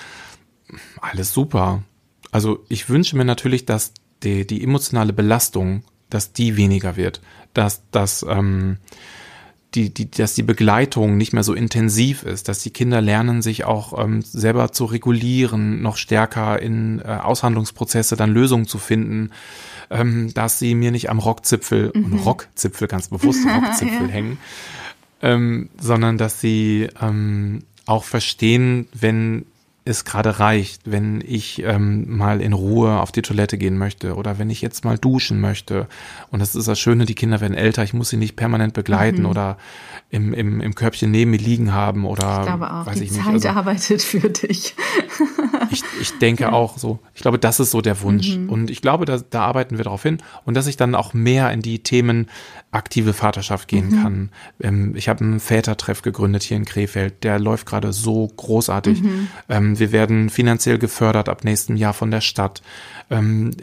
alles super. Also ich wünsche mir natürlich, dass die, die emotionale Belastung, dass die weniger wird, dass, dass, ähm, die, die, dass die Begleitung nicht mehr so intensiv ist, dass die Kinder lernen, sich auch ähm, selber zu regulieren, noch stärker in äh, Aushandlungsprozesse dann Lösungen zu finden, ähm, dass sie mir nicht am Rockzipfel, mhm. und Rockzipfel, ganz bewusst Rockzipfel ja. hängen, ähm, sondern dass sie ähm, auch verstehen, wenn es gerade reicht, wenn ich ähm, mal in Ruhe auf die Toilette gehen möchte oder wenn ich jetzt mal duschen möchte. Und das ist das Schöne, die Kinder werden älter, ich muss sie nicht permanent begleiten mhm. oder im, im, im Körbchen neben mir liegen haben oder ich glaube auch, weiß die ich nicht. Zeit Also, arbeitet für dich. ich, ich denke ja. auch so, ich glaube, das ist so der Wunsch. Mhm. Und ich glaube, da, da arbeiten wir darauf hin und dass ich dann auch mehr in die Themen aktive Vaterschaft gehen mhm. kann. Ähm, ich habe einen Vätertreff gegründet hier in Krefeld, der läuft gerade so großartig. Mhm. Ähm, wir werden finanziell gefördert ab nächstem Jahr von der Stadt. Ähm,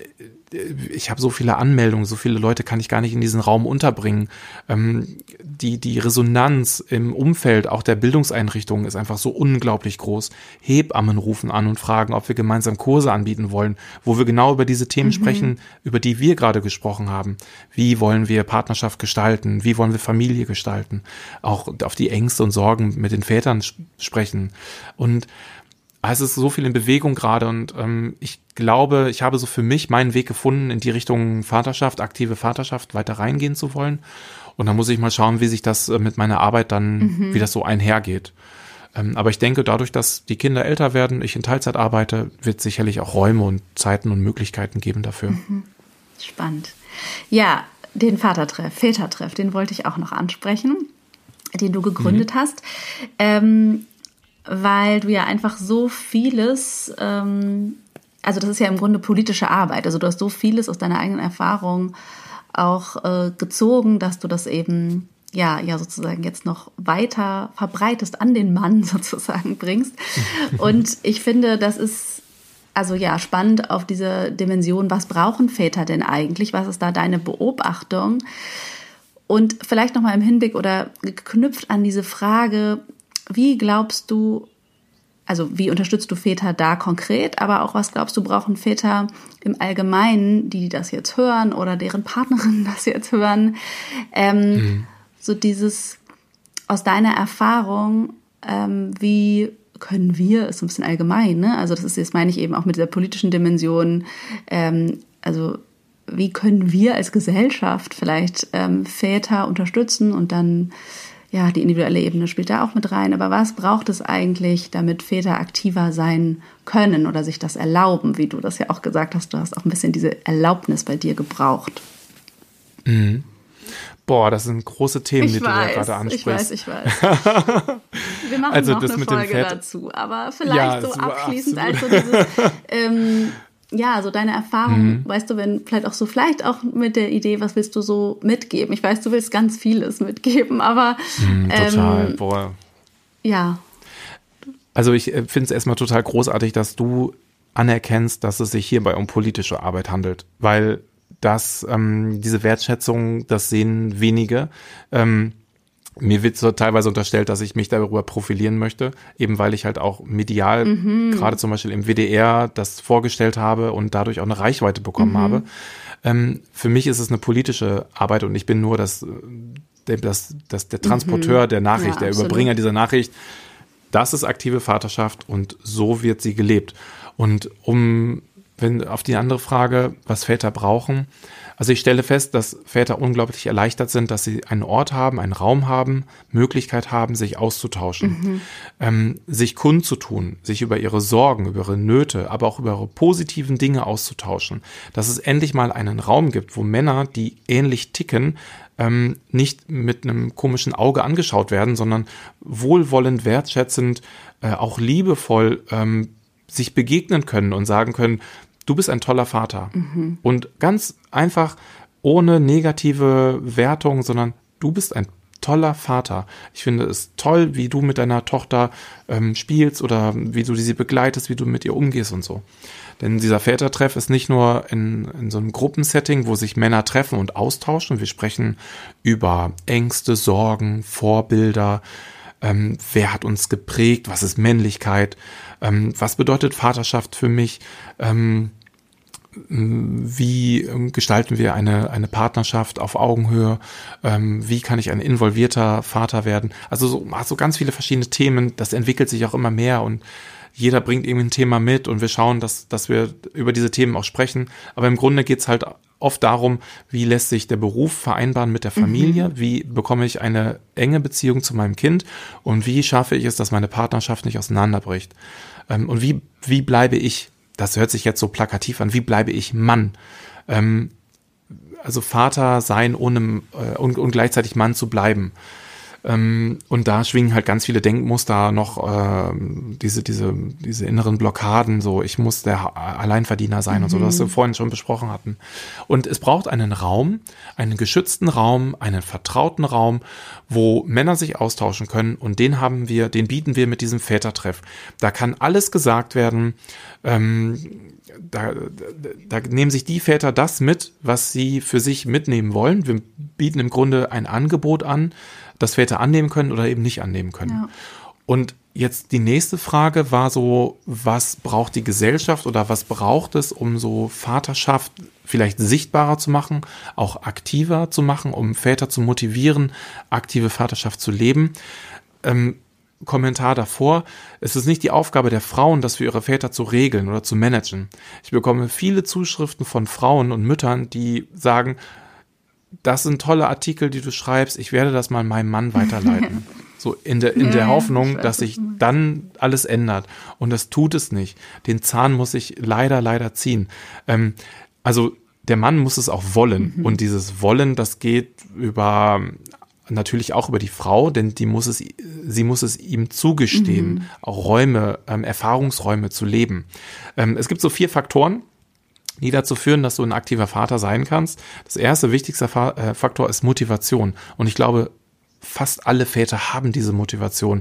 ich habe so viele Anmeldungen, so viele Leute kann ich gar nicht in diesen Raum unterbringen. Ähm, die, die Resonanz im Umfeld auch der Bildungseinrichtungen ist einfach so unglaublich groß. Hebammen rufen an und fragen, ob wir gemeinsam Kurse anbieten wollen, wo wir genau über diese Themen mhm. sprechen, über die wir gerade gesprochen haben. Wie wollen wir Partnerschaft gestalten? Wie wollen wir Familie gestalten? Auch auf die Ängste und Sorgen mit den Vätern sprechen. Und es ist so viel in Bewegung gerade und ähm, ich glaube, ich habe so für mich meinen Weg gefunden, in die Richtung Vaterschaft, aktive Vaterschaft weiter reingehen zu wollen. Und dann muss ich mal schauen, wie sich das äh, mit meiner Arbeit dann, mhm. wie das so einhergeht. Ähm, aber ich denke, dadurch, dass die Kinder älter werden, ich in Teilzeit arbeite, wird es sicherlich auch Räume und Zeiten und Möglichkeiten geben dafür. Mhm. Spannend. Ja, den Vatertreff, Vätertreff, den wollte ich auch noch ansprechen, den du gegründet mhm. hast. Ähm, weil du ja einfach so vieles, ähm, also das ist ja im Grunde politische Arbeit, also du hast so vieles aus deiner eigenen Erfahrung auch äh, gezogen, dass du das eben ja ja sozusagen jetzt noch weiter verbreitest, an den Mann sozusagen bringst. Und ich finde, das ist also ja spannend auf diese Dimension, was brauchen Väter denn eigentlich, was ist da deine Beobachtung? Und vielleicht nochmal im Hinblick oder geknüpft an diese Frage, wie glaubst du, also wie unterstützt du Väter da konkret, aber auch was glaubst du, brauchen Väter im Allgemeinen, die das jetzt hören oder deren Partnerinnen das jetzt hören, ähm, mhm. so dieses aus deiner Erfahrung, ähm, wie können wir, ist so ein bisschen allgemein, ne? Also das ist, jetzt meine ich eben auch mit dieser politischen Dimension, ähm, also wie können wir als Gesellschaft vielleicht ähm, Väter unterstützen und dann, ja, die individuelle Ebene spielt da auch mit rein, aber was braucht es eigentlich, damit Väter aktiver sein können oder sich das erlauben, wie du das ja auch gesagt hast, du hast auch ein bisschen diese Erlaubnis bei dir gebraucht. Mhm. Boah, das sind große Themen, ich die weiß, du da gerade ansprichst. Ich weiß, ich weiß. Wir machen also noch das eine mit Folge dem dazu, aber vielleicht ja, so so abschließend absolut. als so dieses, ähm, ja, so deine Erfahrung, mhm. weißt du, wenn vielleicht auch so, vielleicht auch mit der Idee, was willst du so mitgeben? Ich weiß, du willst ganz vieles mitgeben, aber mhm, total, ähm, boah. Ja. Also ich finde es erstmal total großartig, dass du anerkennst, dass es sich hierbei um politische Arbeit handelt, weil das, ähm, diese Wertschätzung, das sehen wenige. Ähm, mir wird so teilweise unterstellt, dass ich mich darüber profilieren möchte, eben weil ich halt auch medial, mhm. gerade zum Beispiel im W D R, das vorgestellt habe und dadurch auch eine Reichweite bekommen mhm. habe. Ähm, für mich ist es eine politische Arbeit und ich bin nur das, das, das der Transporteur mhm. der Nachricht, ja, der absolut. Überbringer dieser Nachricht. Das ist aktive Vaterschaft und so wird sie gelebt. Und um Wenn auf die andere Frage, was Väter brauchen, also ich stelle fest, dass Väter unglaublich erleichtert sind, dass sie einen Ort haben, einen Raum haben, Möglichkeit haben, sich auszutauschen, mhm. ähm, sich kundzutun, sich über ihre Sorgen, über ihre Nöte, aber auch über ihre positiven Dinge auszutauschen. Dass es endlich mal einen Raum gibt, wo Männer, die ähnlich ticken, ähm, nicht mit einem komischen Auge angeschaut werden, sondern wohlwollend, wertschätzend, äh, auch liebevoll ähm, sich begegnen können und sagen können, du bist ein toller Vater. Mhm. Und ganz einfach, ohne negative Wertung, sondern du bist ein toller Vater. Ich finde es toll, wie du mit deiner Tochter ähm, spielst oder wie du sie begleitest, wie du mit ihr umgehst und so. Denn dieser Vätertreff ist nicht nur in, in so einem Gruppensetting, wo sich Männer treffen und austauschen. Wir sprechen über Ängste, Sorgen, Vorbilder. Ähm, wer hat uns geprägt? Was ist Männlichkeit? Ähm, was bedeutet Vaterschaft für mich? Ähm, wie gestalten wir eine, eine Partnerschaft auf Augenhöhe? Ähm, wie kann ich ein involvierter Vater werden? Also so, so ganz viele verschiedene Themen. Das entwickelt sich auch immer mehr und jeder bringt irgendwie ein Thema mit und wir schauen, dass, dass wir über diese Themen auch sprechen. Aber im Grunde geht's halt oft darum, wie lässt sich der Beruf vereinbaren mit der Familie? Mhm. Wie bekomme ich eine enge Beziehung zu meinem Kind? Und wie schaffe ich es, dass meine Partnerschaft nicht auseinanderbricht? Ähm, und wie, wie bleibe ich, das hört sich jetzt so plakativ an, wie bleibe ich Mann? Ähm, also Vater sein, ohne äh, und, und gleichzeitig Mann zu bleiben. Ähm, und da schwingen halt ganz viele Denkmuster noch, äh, diese, diese, diese inneren Blockaden, so ich muss der Alleinverdiener sein mhm. und so, was wir vorhin schon besprochen hatten. Und es braucht einen Raum, einen geschützten Raum, einen vertrauten Raum, wo Männer sich austauschen können und den haben wir, den bieten wir mit diesem Vätertreff. Da kann alles gesagt werden, ähm, Da, da, da nehmen sich die Väter das mit, was sie für sich mitnehmen wollen. Wir bieten im Grunde ein Angebot an, das Väter annehmen können oder eben nicht annehmen können. Ja. Und jetzt die nächste Frage war so, was braucht die Gesellschaft oder was braucht es, um so Vaterschaft vielleicht sichtbarer zu machen, auch aktiver zu machen, um Väter zu motivieren, aktive Vaterschaft zu leben? Ähm, Kommentar davor, es ist nicht die Aufgabe der Frauen, das für ihre Väter zu regeln oder zu managen. Ich bekomme viele Zuschriften von Frauen und Müttern, die sagen, das sind tolle Artikel, die du schreibst, ich werde das mal meinem Mann weiterleiten. So in der, in der Hoffnung, dass sich dann alles ändert. Und das tut es nicht. Den Zahn muss ich leider, leider ziehen. Ähm, also der Mann muss es auch wollen. Mhm. Und dieses Wollen, das geht über natürlich auch über die Frau, denn die muss es, sie muss es ihm zugestehen, mhm. auch Räume, ähm, Erfahrungsräume zu leben. Ähm, es gibt so vier Faktoren, die dazu führen, dass du ein aktiver Vater sein kannst. Das erste, wichtigste Fa- äh, Faktor ist Motivation. Und ich glaube, fast alle Väter haben diese Motivation,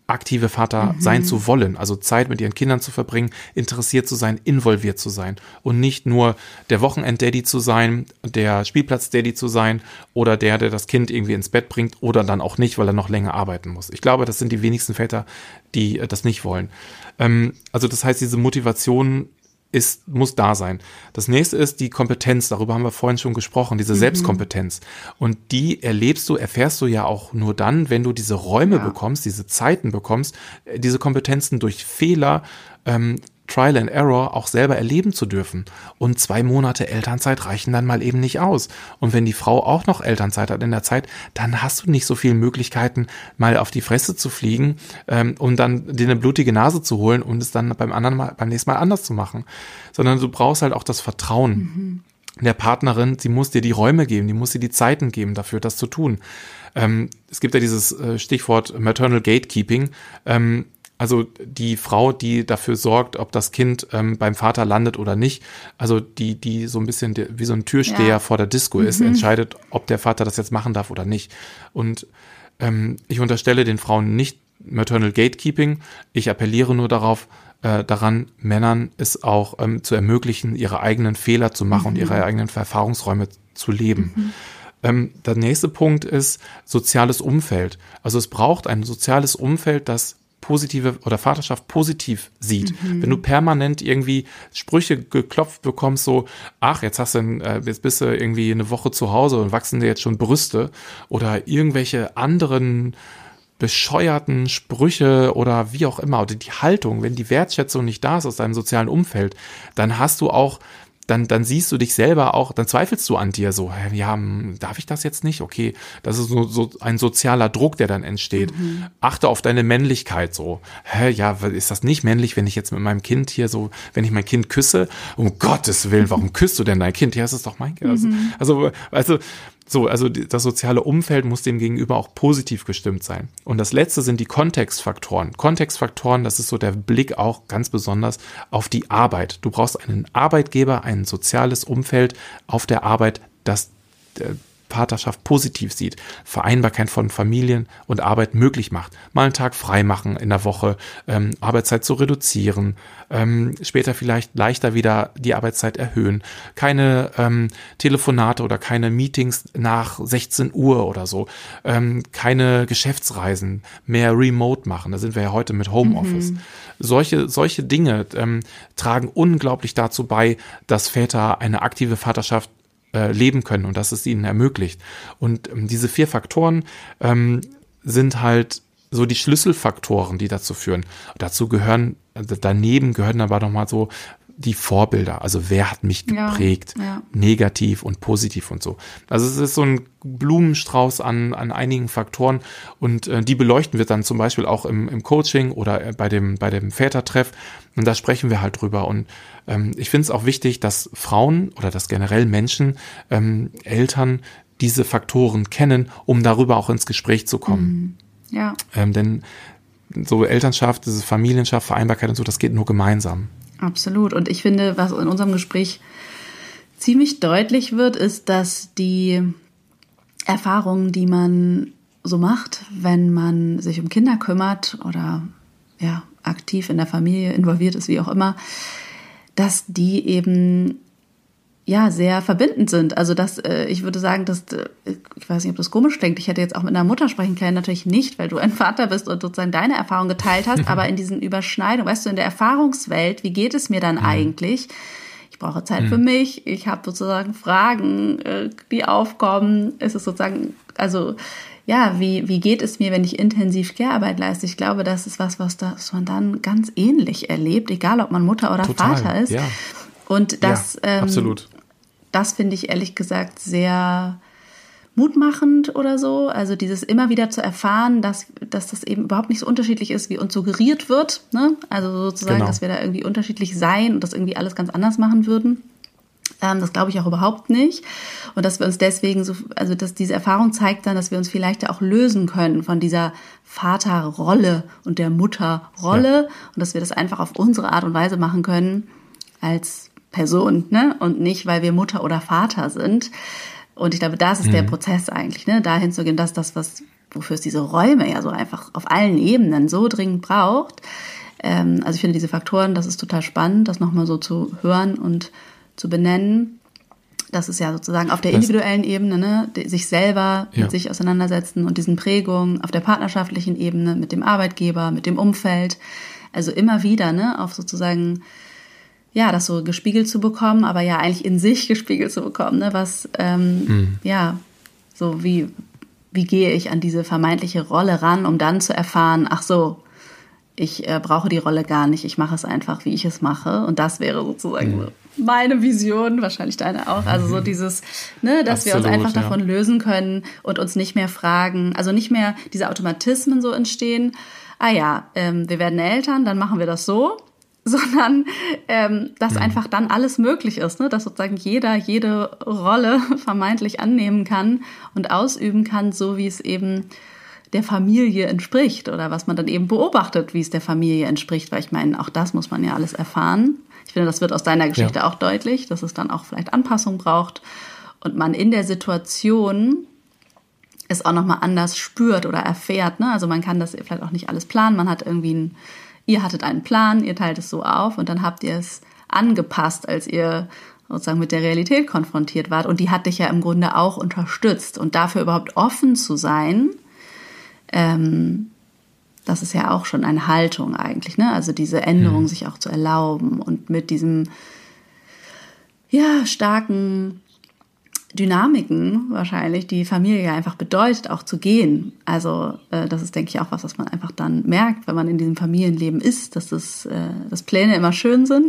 aktive Vater mhm. sein zu wollen, also Zeit mit ihren Kindern zu verbringen, interessiert zu sein, involviert zu sein und nicht nur der Wochenend-Daddy zu sein, der Spielplatz-Daddy zu sein oder der, der das Kind irgendwie ins Bett bringt oder dann auch nicht, weil er noch länger arbeiten muss. Ich glaube, das sind die wenigsten Väter, die das nicht wollen. Ähm, also das heißt, diese Motivation ist, muss da sein. Das nächste ist die Kompetenz, darüber haben wir vorhin schon gesprochen, diese mhm. Selbstkompetenz. Und die erlebst du, erfährst du ja auch nur dann, wenn du diese Räume ja. bekommst, diese Zeiten bekommst, diese Kompetenzen durch Fehler, ähm, Trial and Error auch selber erleben zu dürfen. Und zwei Monate Elternzeit reichen dann mal eben nicht aus. Und wenn die Frau auch noch Elternzeit hat in der Zeit, dann hast du nicht so viele Möglichkeiten, mal auf die Fresse zu fliegen, ähm, um dann dir eine blutige Nase zu holen und es dann beim anderen Mal, beim nächsten Mal anders zu machen. Sondern du brauchst halt auch das Vertrauen mhm. der Partnerin. Sie muss dir die Räume geben, die muss dir die Zeiten geben dafür, das zu tun. Ähm, es gibt ja dieses äh, Stichwort Maternal Gatekeeping. Ähm, Also die Frau, die dafür sorgt, ob das Kind ähm, beim Vater landet oder nicht, also die, die so ein bisschen die, wie so ein Türsteher ja. vor der Disco ist, mhm. entscheidet, ob der Vater das jetzt machen darf oder nicht. Und ähm, ich unterstelle den Frauen nicht Maternal Gatekeeping. Ich appelliere nur darauf, äh, daran, Männern es auch ähm, zu ermöglichen, ihre eigenen Fehler zu machen mhm. und ihre eigenen Erfahrungsräume zu leben. Mhm. Ähm, der nächste Punkt ist soziales Umfeld. Also es braucht ein soziales Umfeld, das positive oder Vaterschaft positiv sieht. Mhm. Wenn du permanent irgendwie Sprüche geklopft bekommst, so, ach, jetzt hast du, äh, jetzt bist du irgendwie eine Woche zu Hause und wachsen dir jetzt schon Brüste oder irgendwelche anderen bescheuerten Sprüche oder wie auch immer, oder die Haltung, wenn die Wertschätzung nicht da ist aus deinem sozialen Umfeld, dann hast du auch Dann, dann siehst du dich selber auch, dann zweifelst du an dir so, ja, darf ich das jetzt nicht? Okay, das ist so, so ein sozialer Druck, der dann entsteht. Mhm. Achte auf deine Männlichkeit so. Hä, ja, ist das nicht männlich, wenn ich jetzt mit meinem Kind hier so, wenn ich mein Kind küsse? Um Gottes Willen, warum küsst du denn dein Kind? Ja, es ist doch mein Kind. Mhm. Also, also, so, also das soziale Umfeld muss dem Gegenüber auch positiv gestimmt sein. Und das letzte sind die Kontextfaktoren. Kontextfaktoren, das ist so der Blick auch ganz besonders auf die Arbeit. Du brauchst einen Arbeitgeber, ein soziales Umfeld auf der Arbeit, das der Vaterschaft positiv sieht, Vereinbarkeit von Familien und Arbeit möglich macht, mal einen Tag frei machen in der Woche, ähm, Arbeitszeit zu reduzieren, ähm, später vielleicht leichter wieder die Arbeitszeit erhöhen, keine ähm, Telefonate oder keine Meetings nach sechzehn Uhr oder so, ähm, keine Geschäftsreisen, mehr Remote machen, da sind wir ja heute mit Homeoffice. Mhm. Solche, solche Dinge ähm, tragen unglaublich dazu bei, dass Väter eine aktive Vaterschaft leben können und dass es ihnen ermöglicht. Und ähm, diese vier Faktoren ähm, sind halt so die Schlüsselfaktoren, die dazu führen. Dazu gehören, also daneben gehören aber nochmal so die Vorbilder. Also wer hat mich geprägt, ja, ja. negativ und positiv und so. Also es ist so ein Blumenstrauß an, an einigen Faktoren und äh, die beleuchten wir dann zum Beispiel auch im, im Coaching oder bei dem, bei dem Vätertreff und da sprechen wir halt drüber und ähm, ich finde es auch wichtig, dass Frauen oder dass generell Menschen, ähm, Eltern diese Faktoren kennen, um darüber auch ins Gespräch zu kommen. Mhm. Ja. Ähm, denn so Elternschaft, diese Vermalienschaft, Vereinbarkeit und so, das geht nur gemeinsam. Absolut. Und ich finde, was in unserem Gespräch ziemlich deutlich wird, ist, dass die Erfahrungen, die man so macht, wenn man sich um Kinder kümmert oder ja, aktiv in der Familie involviert ist, wie auch immer, dass die eben ja sehr verbindend sind. Also dass äh, ich würde sagen, dass äh, ich weiß nicht, ob das komisch klingt. Ich hätte jetzt auch mit einer Mutter sprechen können, natürlich nicht, weil du ein Vater bist und sozusagen deine Erfahrung geteilt hast. Aber in diesen Überschneidungen, weißt du, in der Erfahrungswelt, wie geht es mir dann mhm. eigentlich? Ich brauche Zeit mhm. für mich. Ich habe sozusagen Fragen, äh, die aufkommen. Es ist sozusagen, also ja, wie wie geht es mir, wenn ich intensiv Care-Arbeit leiste? Ich glaube, das ist was, was, das man dann ganz ähnlich erlebt, egal ob man Mutter oder Total, Vater ist. Ja. Und das, ja, ähm, absolut. Das finde ich ehrlich gesagt sehr mutmachend oder so. Also dieses immer wieder zu erfahren, dass, dass das eben überhaupt nicht so unterschiedlich ist, wie uns suggeriert wird. Ne? Also sozusagen, genau. dass wir da irgendwie unterschiedlich sein und das irgendwie alles ganz anders machen würden. Ähm, das glaube ich auch überhaupt nicht. Und dass wir uns deswegen so, also dass diese Erfahrung zeigt dann, dass wir uns vielleicht ja auch lösen können von dieser Vaterrolle und der Mutterrolle ja. und dass wir das einfach auf unsere Art und Weise machen können als Person, ne? Und nicht, weil wir Mutter oder Vater sind. Und ich glaube, das ist mhm. der Prozess eigentlich, ne? Dahin zu gehen, dass das, was wofür es diese Räume ja so einfach auf allen Ebenen so dringend braucht. Ähm, also ich finde diese Faktoren, das ist total spannend, das nochmal so zu hören und zu benennen. Das ist ja sozusagen auf der individuellen das, Ebene, ne, sich selber ja. mit sich auseinandersetzen und diesen Prägungen, auf der partnerschaftlichen Ebene mit dem Arbeitgeber, mit dem Umfeld. Also immer wieder, ne, auf sozusagen, ja, das so gespiegelt zu bekommen, aber ja eigentlich in sich gespiegelt zu bekommen, ne, was, ähm, mhm. ja, so wie, wie gehe ich an diese vermeintliche Rolle ran, um dann zu erfahren, ach so, ich äh, brauche die Rolle gar nicht, ich mache es einfach, wie ich es mache. Und das wäre sozusagen mhm. meine Vision, wahrscheinlich deine auch. Also so dieses, ne, dass Absolut, wir uns einfach ja. davon lösen können und uns nicht mehr fragen, also nicht mehr diese Automatismen so entstehen, ah ja, ähm, wir werden Eltern, dann machen wir das so, sondern ähm, dass mhm. einfach dann alles möglich ist, ne? Dass sozusagen jeder jede Rolle vermeintlich annehmen kann und ausüben kann, so wie es eben der Familie entspricht oder was man dann eben beobachtet, wie es der Familie entspricht, weil ich meine, auch das muss man ja alles erfahren. Ich finde, das wird aus deiner Geschichte ja. auch deutlich, dass es dann auch vielleicht Anpassung braucht und man in der Situation es auch nochmal anders spürt oder erfährt, ne? Also man kann das vielleicht auch nicht alles planen, man hat irgendwie einen, ihr hattet einen Plan, ihr teilt es so auf und dann habt ihr es angepasst, als ihr sozusagen mit der Realität konfrontiert wart und die hat dich ja im Grunde auch unterstützt und dafür überhaupt offen zu sein, Ähm, das ist ja auch schon eine Haltung eigentlich, ne? Also diese Änderung mhm. sich auch zu erlauben und mit diesem ja starken Dynamiken wahrscheinlich die Familie einfach bedeutet, auch zu gehen. Also äh, das ist, denke ich, auch was, was man einfach dann merkt, wenn man in diesem Familienleben ist, dass das, äh, dass Pläne immer schön sind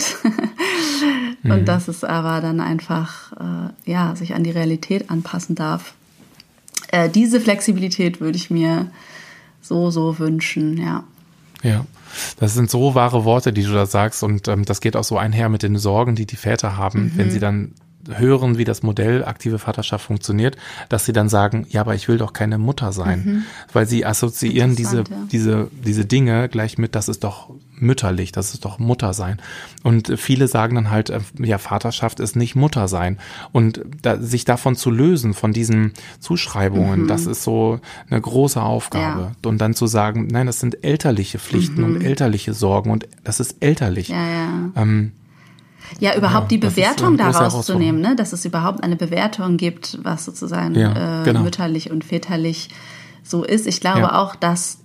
mhm. und dass es aber dann einfach äh, ja sich an die Realität anpassen darf. Äh, diese Flexibilität würde ich mir so, so wünschen, ja. Ja, das sind so wahre Worte, die du da sagst und ähm, das geht auch so einher mit den Sorgen, die die Väter haben, mhm. wenn sie dann hören, wie das Modell aktive Vaterschaft funktioniert, dass sie dann sagen, ja, aber ich will doch keine Mutter sein, mhm. weil sie assoziieren diese, ja. diese, diese Dinge gleich mit, das ist doch mütterlich, das ist doch Mutter sein. Und viele sagen dann halt, ja, Vaterschaft ist nicht Mutter sein. Und da, sich davon zu lösen, von diesen Zuschreibungen, mhm. das ist so eine große Aufgabe. Ja. Und dann zu sagen, nein, das sind elterliche Pflichten mhm. und elterliche Sorgen und das ist elterlich. Ja, ja. Ähm, Ja, überhaupt ja, die Bewertung daraus zu nehmen, ne? Dass es überhaupt eine Bewertung gibt, was sozusagen ja, äh, genau. mütterlich und väterlich so ist. Ich glaube ja. auch, dass,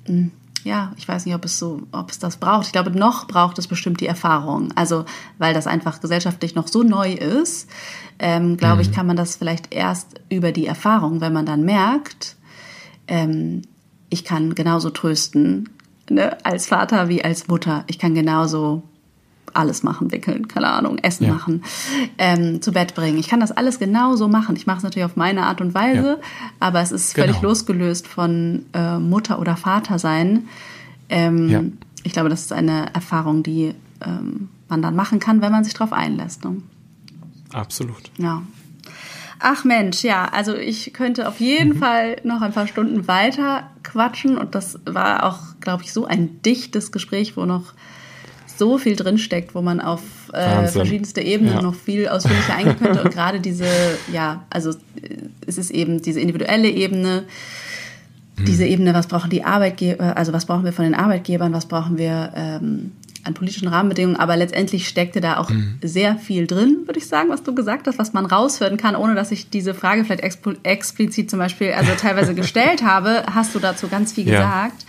ja, ich weiß nicht, ob es so, ob es das braucht. Ich glaube, noch braucht es bestimmt die Erfahrung. Also, weil das einfach gesellschaftlich noch so neu ist, ähm, glaube mhm. ich, kann man das vielleicht erst über die Erfahrung, wenn man dann merkt, ähm, ich kann genauso trösten, ne? Als Vater wie als Mutter. Ich kann genauso alles machen, wickeln, keine Ahnung, Essen ja. machen, ähm, zu Bett bringen. Ich kann das alles genauso machen. Ich mache es natürlich auf meine Art und Weise, ja. aber es ist völlig genau. losgelöst von äh, Mutter oder Vater sein. Ähm, ja. Ich glaube, das ist eine Erfahrung, die ähm, man dann machen kann, wenn man sich darauf einlässt. Ne? Absolut. Ja. Ach Mensch, ja, also ich könnte auf jeden mhm. Fall noch ein paar Stunden weiter quatschen und das war auch, glaube ich, so ein dichtes Gespräch, wo noch so viel drinsteckt, wo man auf äh, verschiedenste Ebenen ja. noch viel ausführlicher eingehen könnte. Und gerade diese, ja, also es ist eben diese individuelle Ebene, hm. diese Ebene, was brauchen die Arbeitgeber, also was brauchen wir von den Arbeitgebern, was brauchen wir ähm, an politischen Rahmenbedingungen. Aber letztendlich steckte da auch hm. sehr viel drin, würde ich sagen, was du gesagt hast, was man raushören kann, ohne dass ich diese Frage vielleicht expl- explizit zum Beispiel, also teilweise gestellt habe, hast du dazu ganz viel ja. gesagt.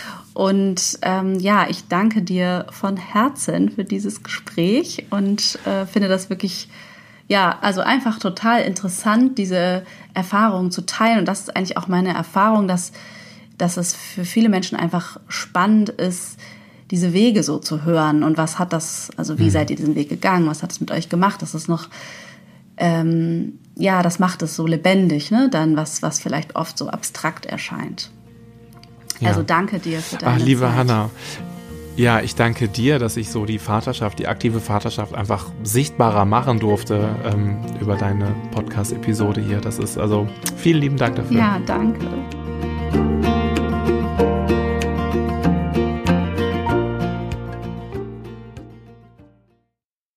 Und ähm, ja, ich danke dir von Herzen für dieses Gespräch und äh, finde das wirklich, ja, also einfach total interessant, diese Erfahrungen zu teilen. Und das ist eigentlich auch meine Erfahrung, dass, dass es für viele Menschen einfach spannend ist, diese Wege so zu hören. Und was hat das, also wie mhm. seid ihr diesen Weg gegangen? Was hat es mit euch gemacht? Das ist noch, ähm, ja, das macht es so lebendig, ne? Dann was, was vielleicht oft so abstrakt erscheint. Ja. Also danke dir für deine Ach, liebe Zeit. Hanna, ja, ich danke dir, dass ich so die Vaterschaft, die aktive Vaterschaft einfach sichtbarer machen durfte ähm, über deine Podcast-Episode hier. Das ist also, vielen lieben Dank dafür. Ja, danke.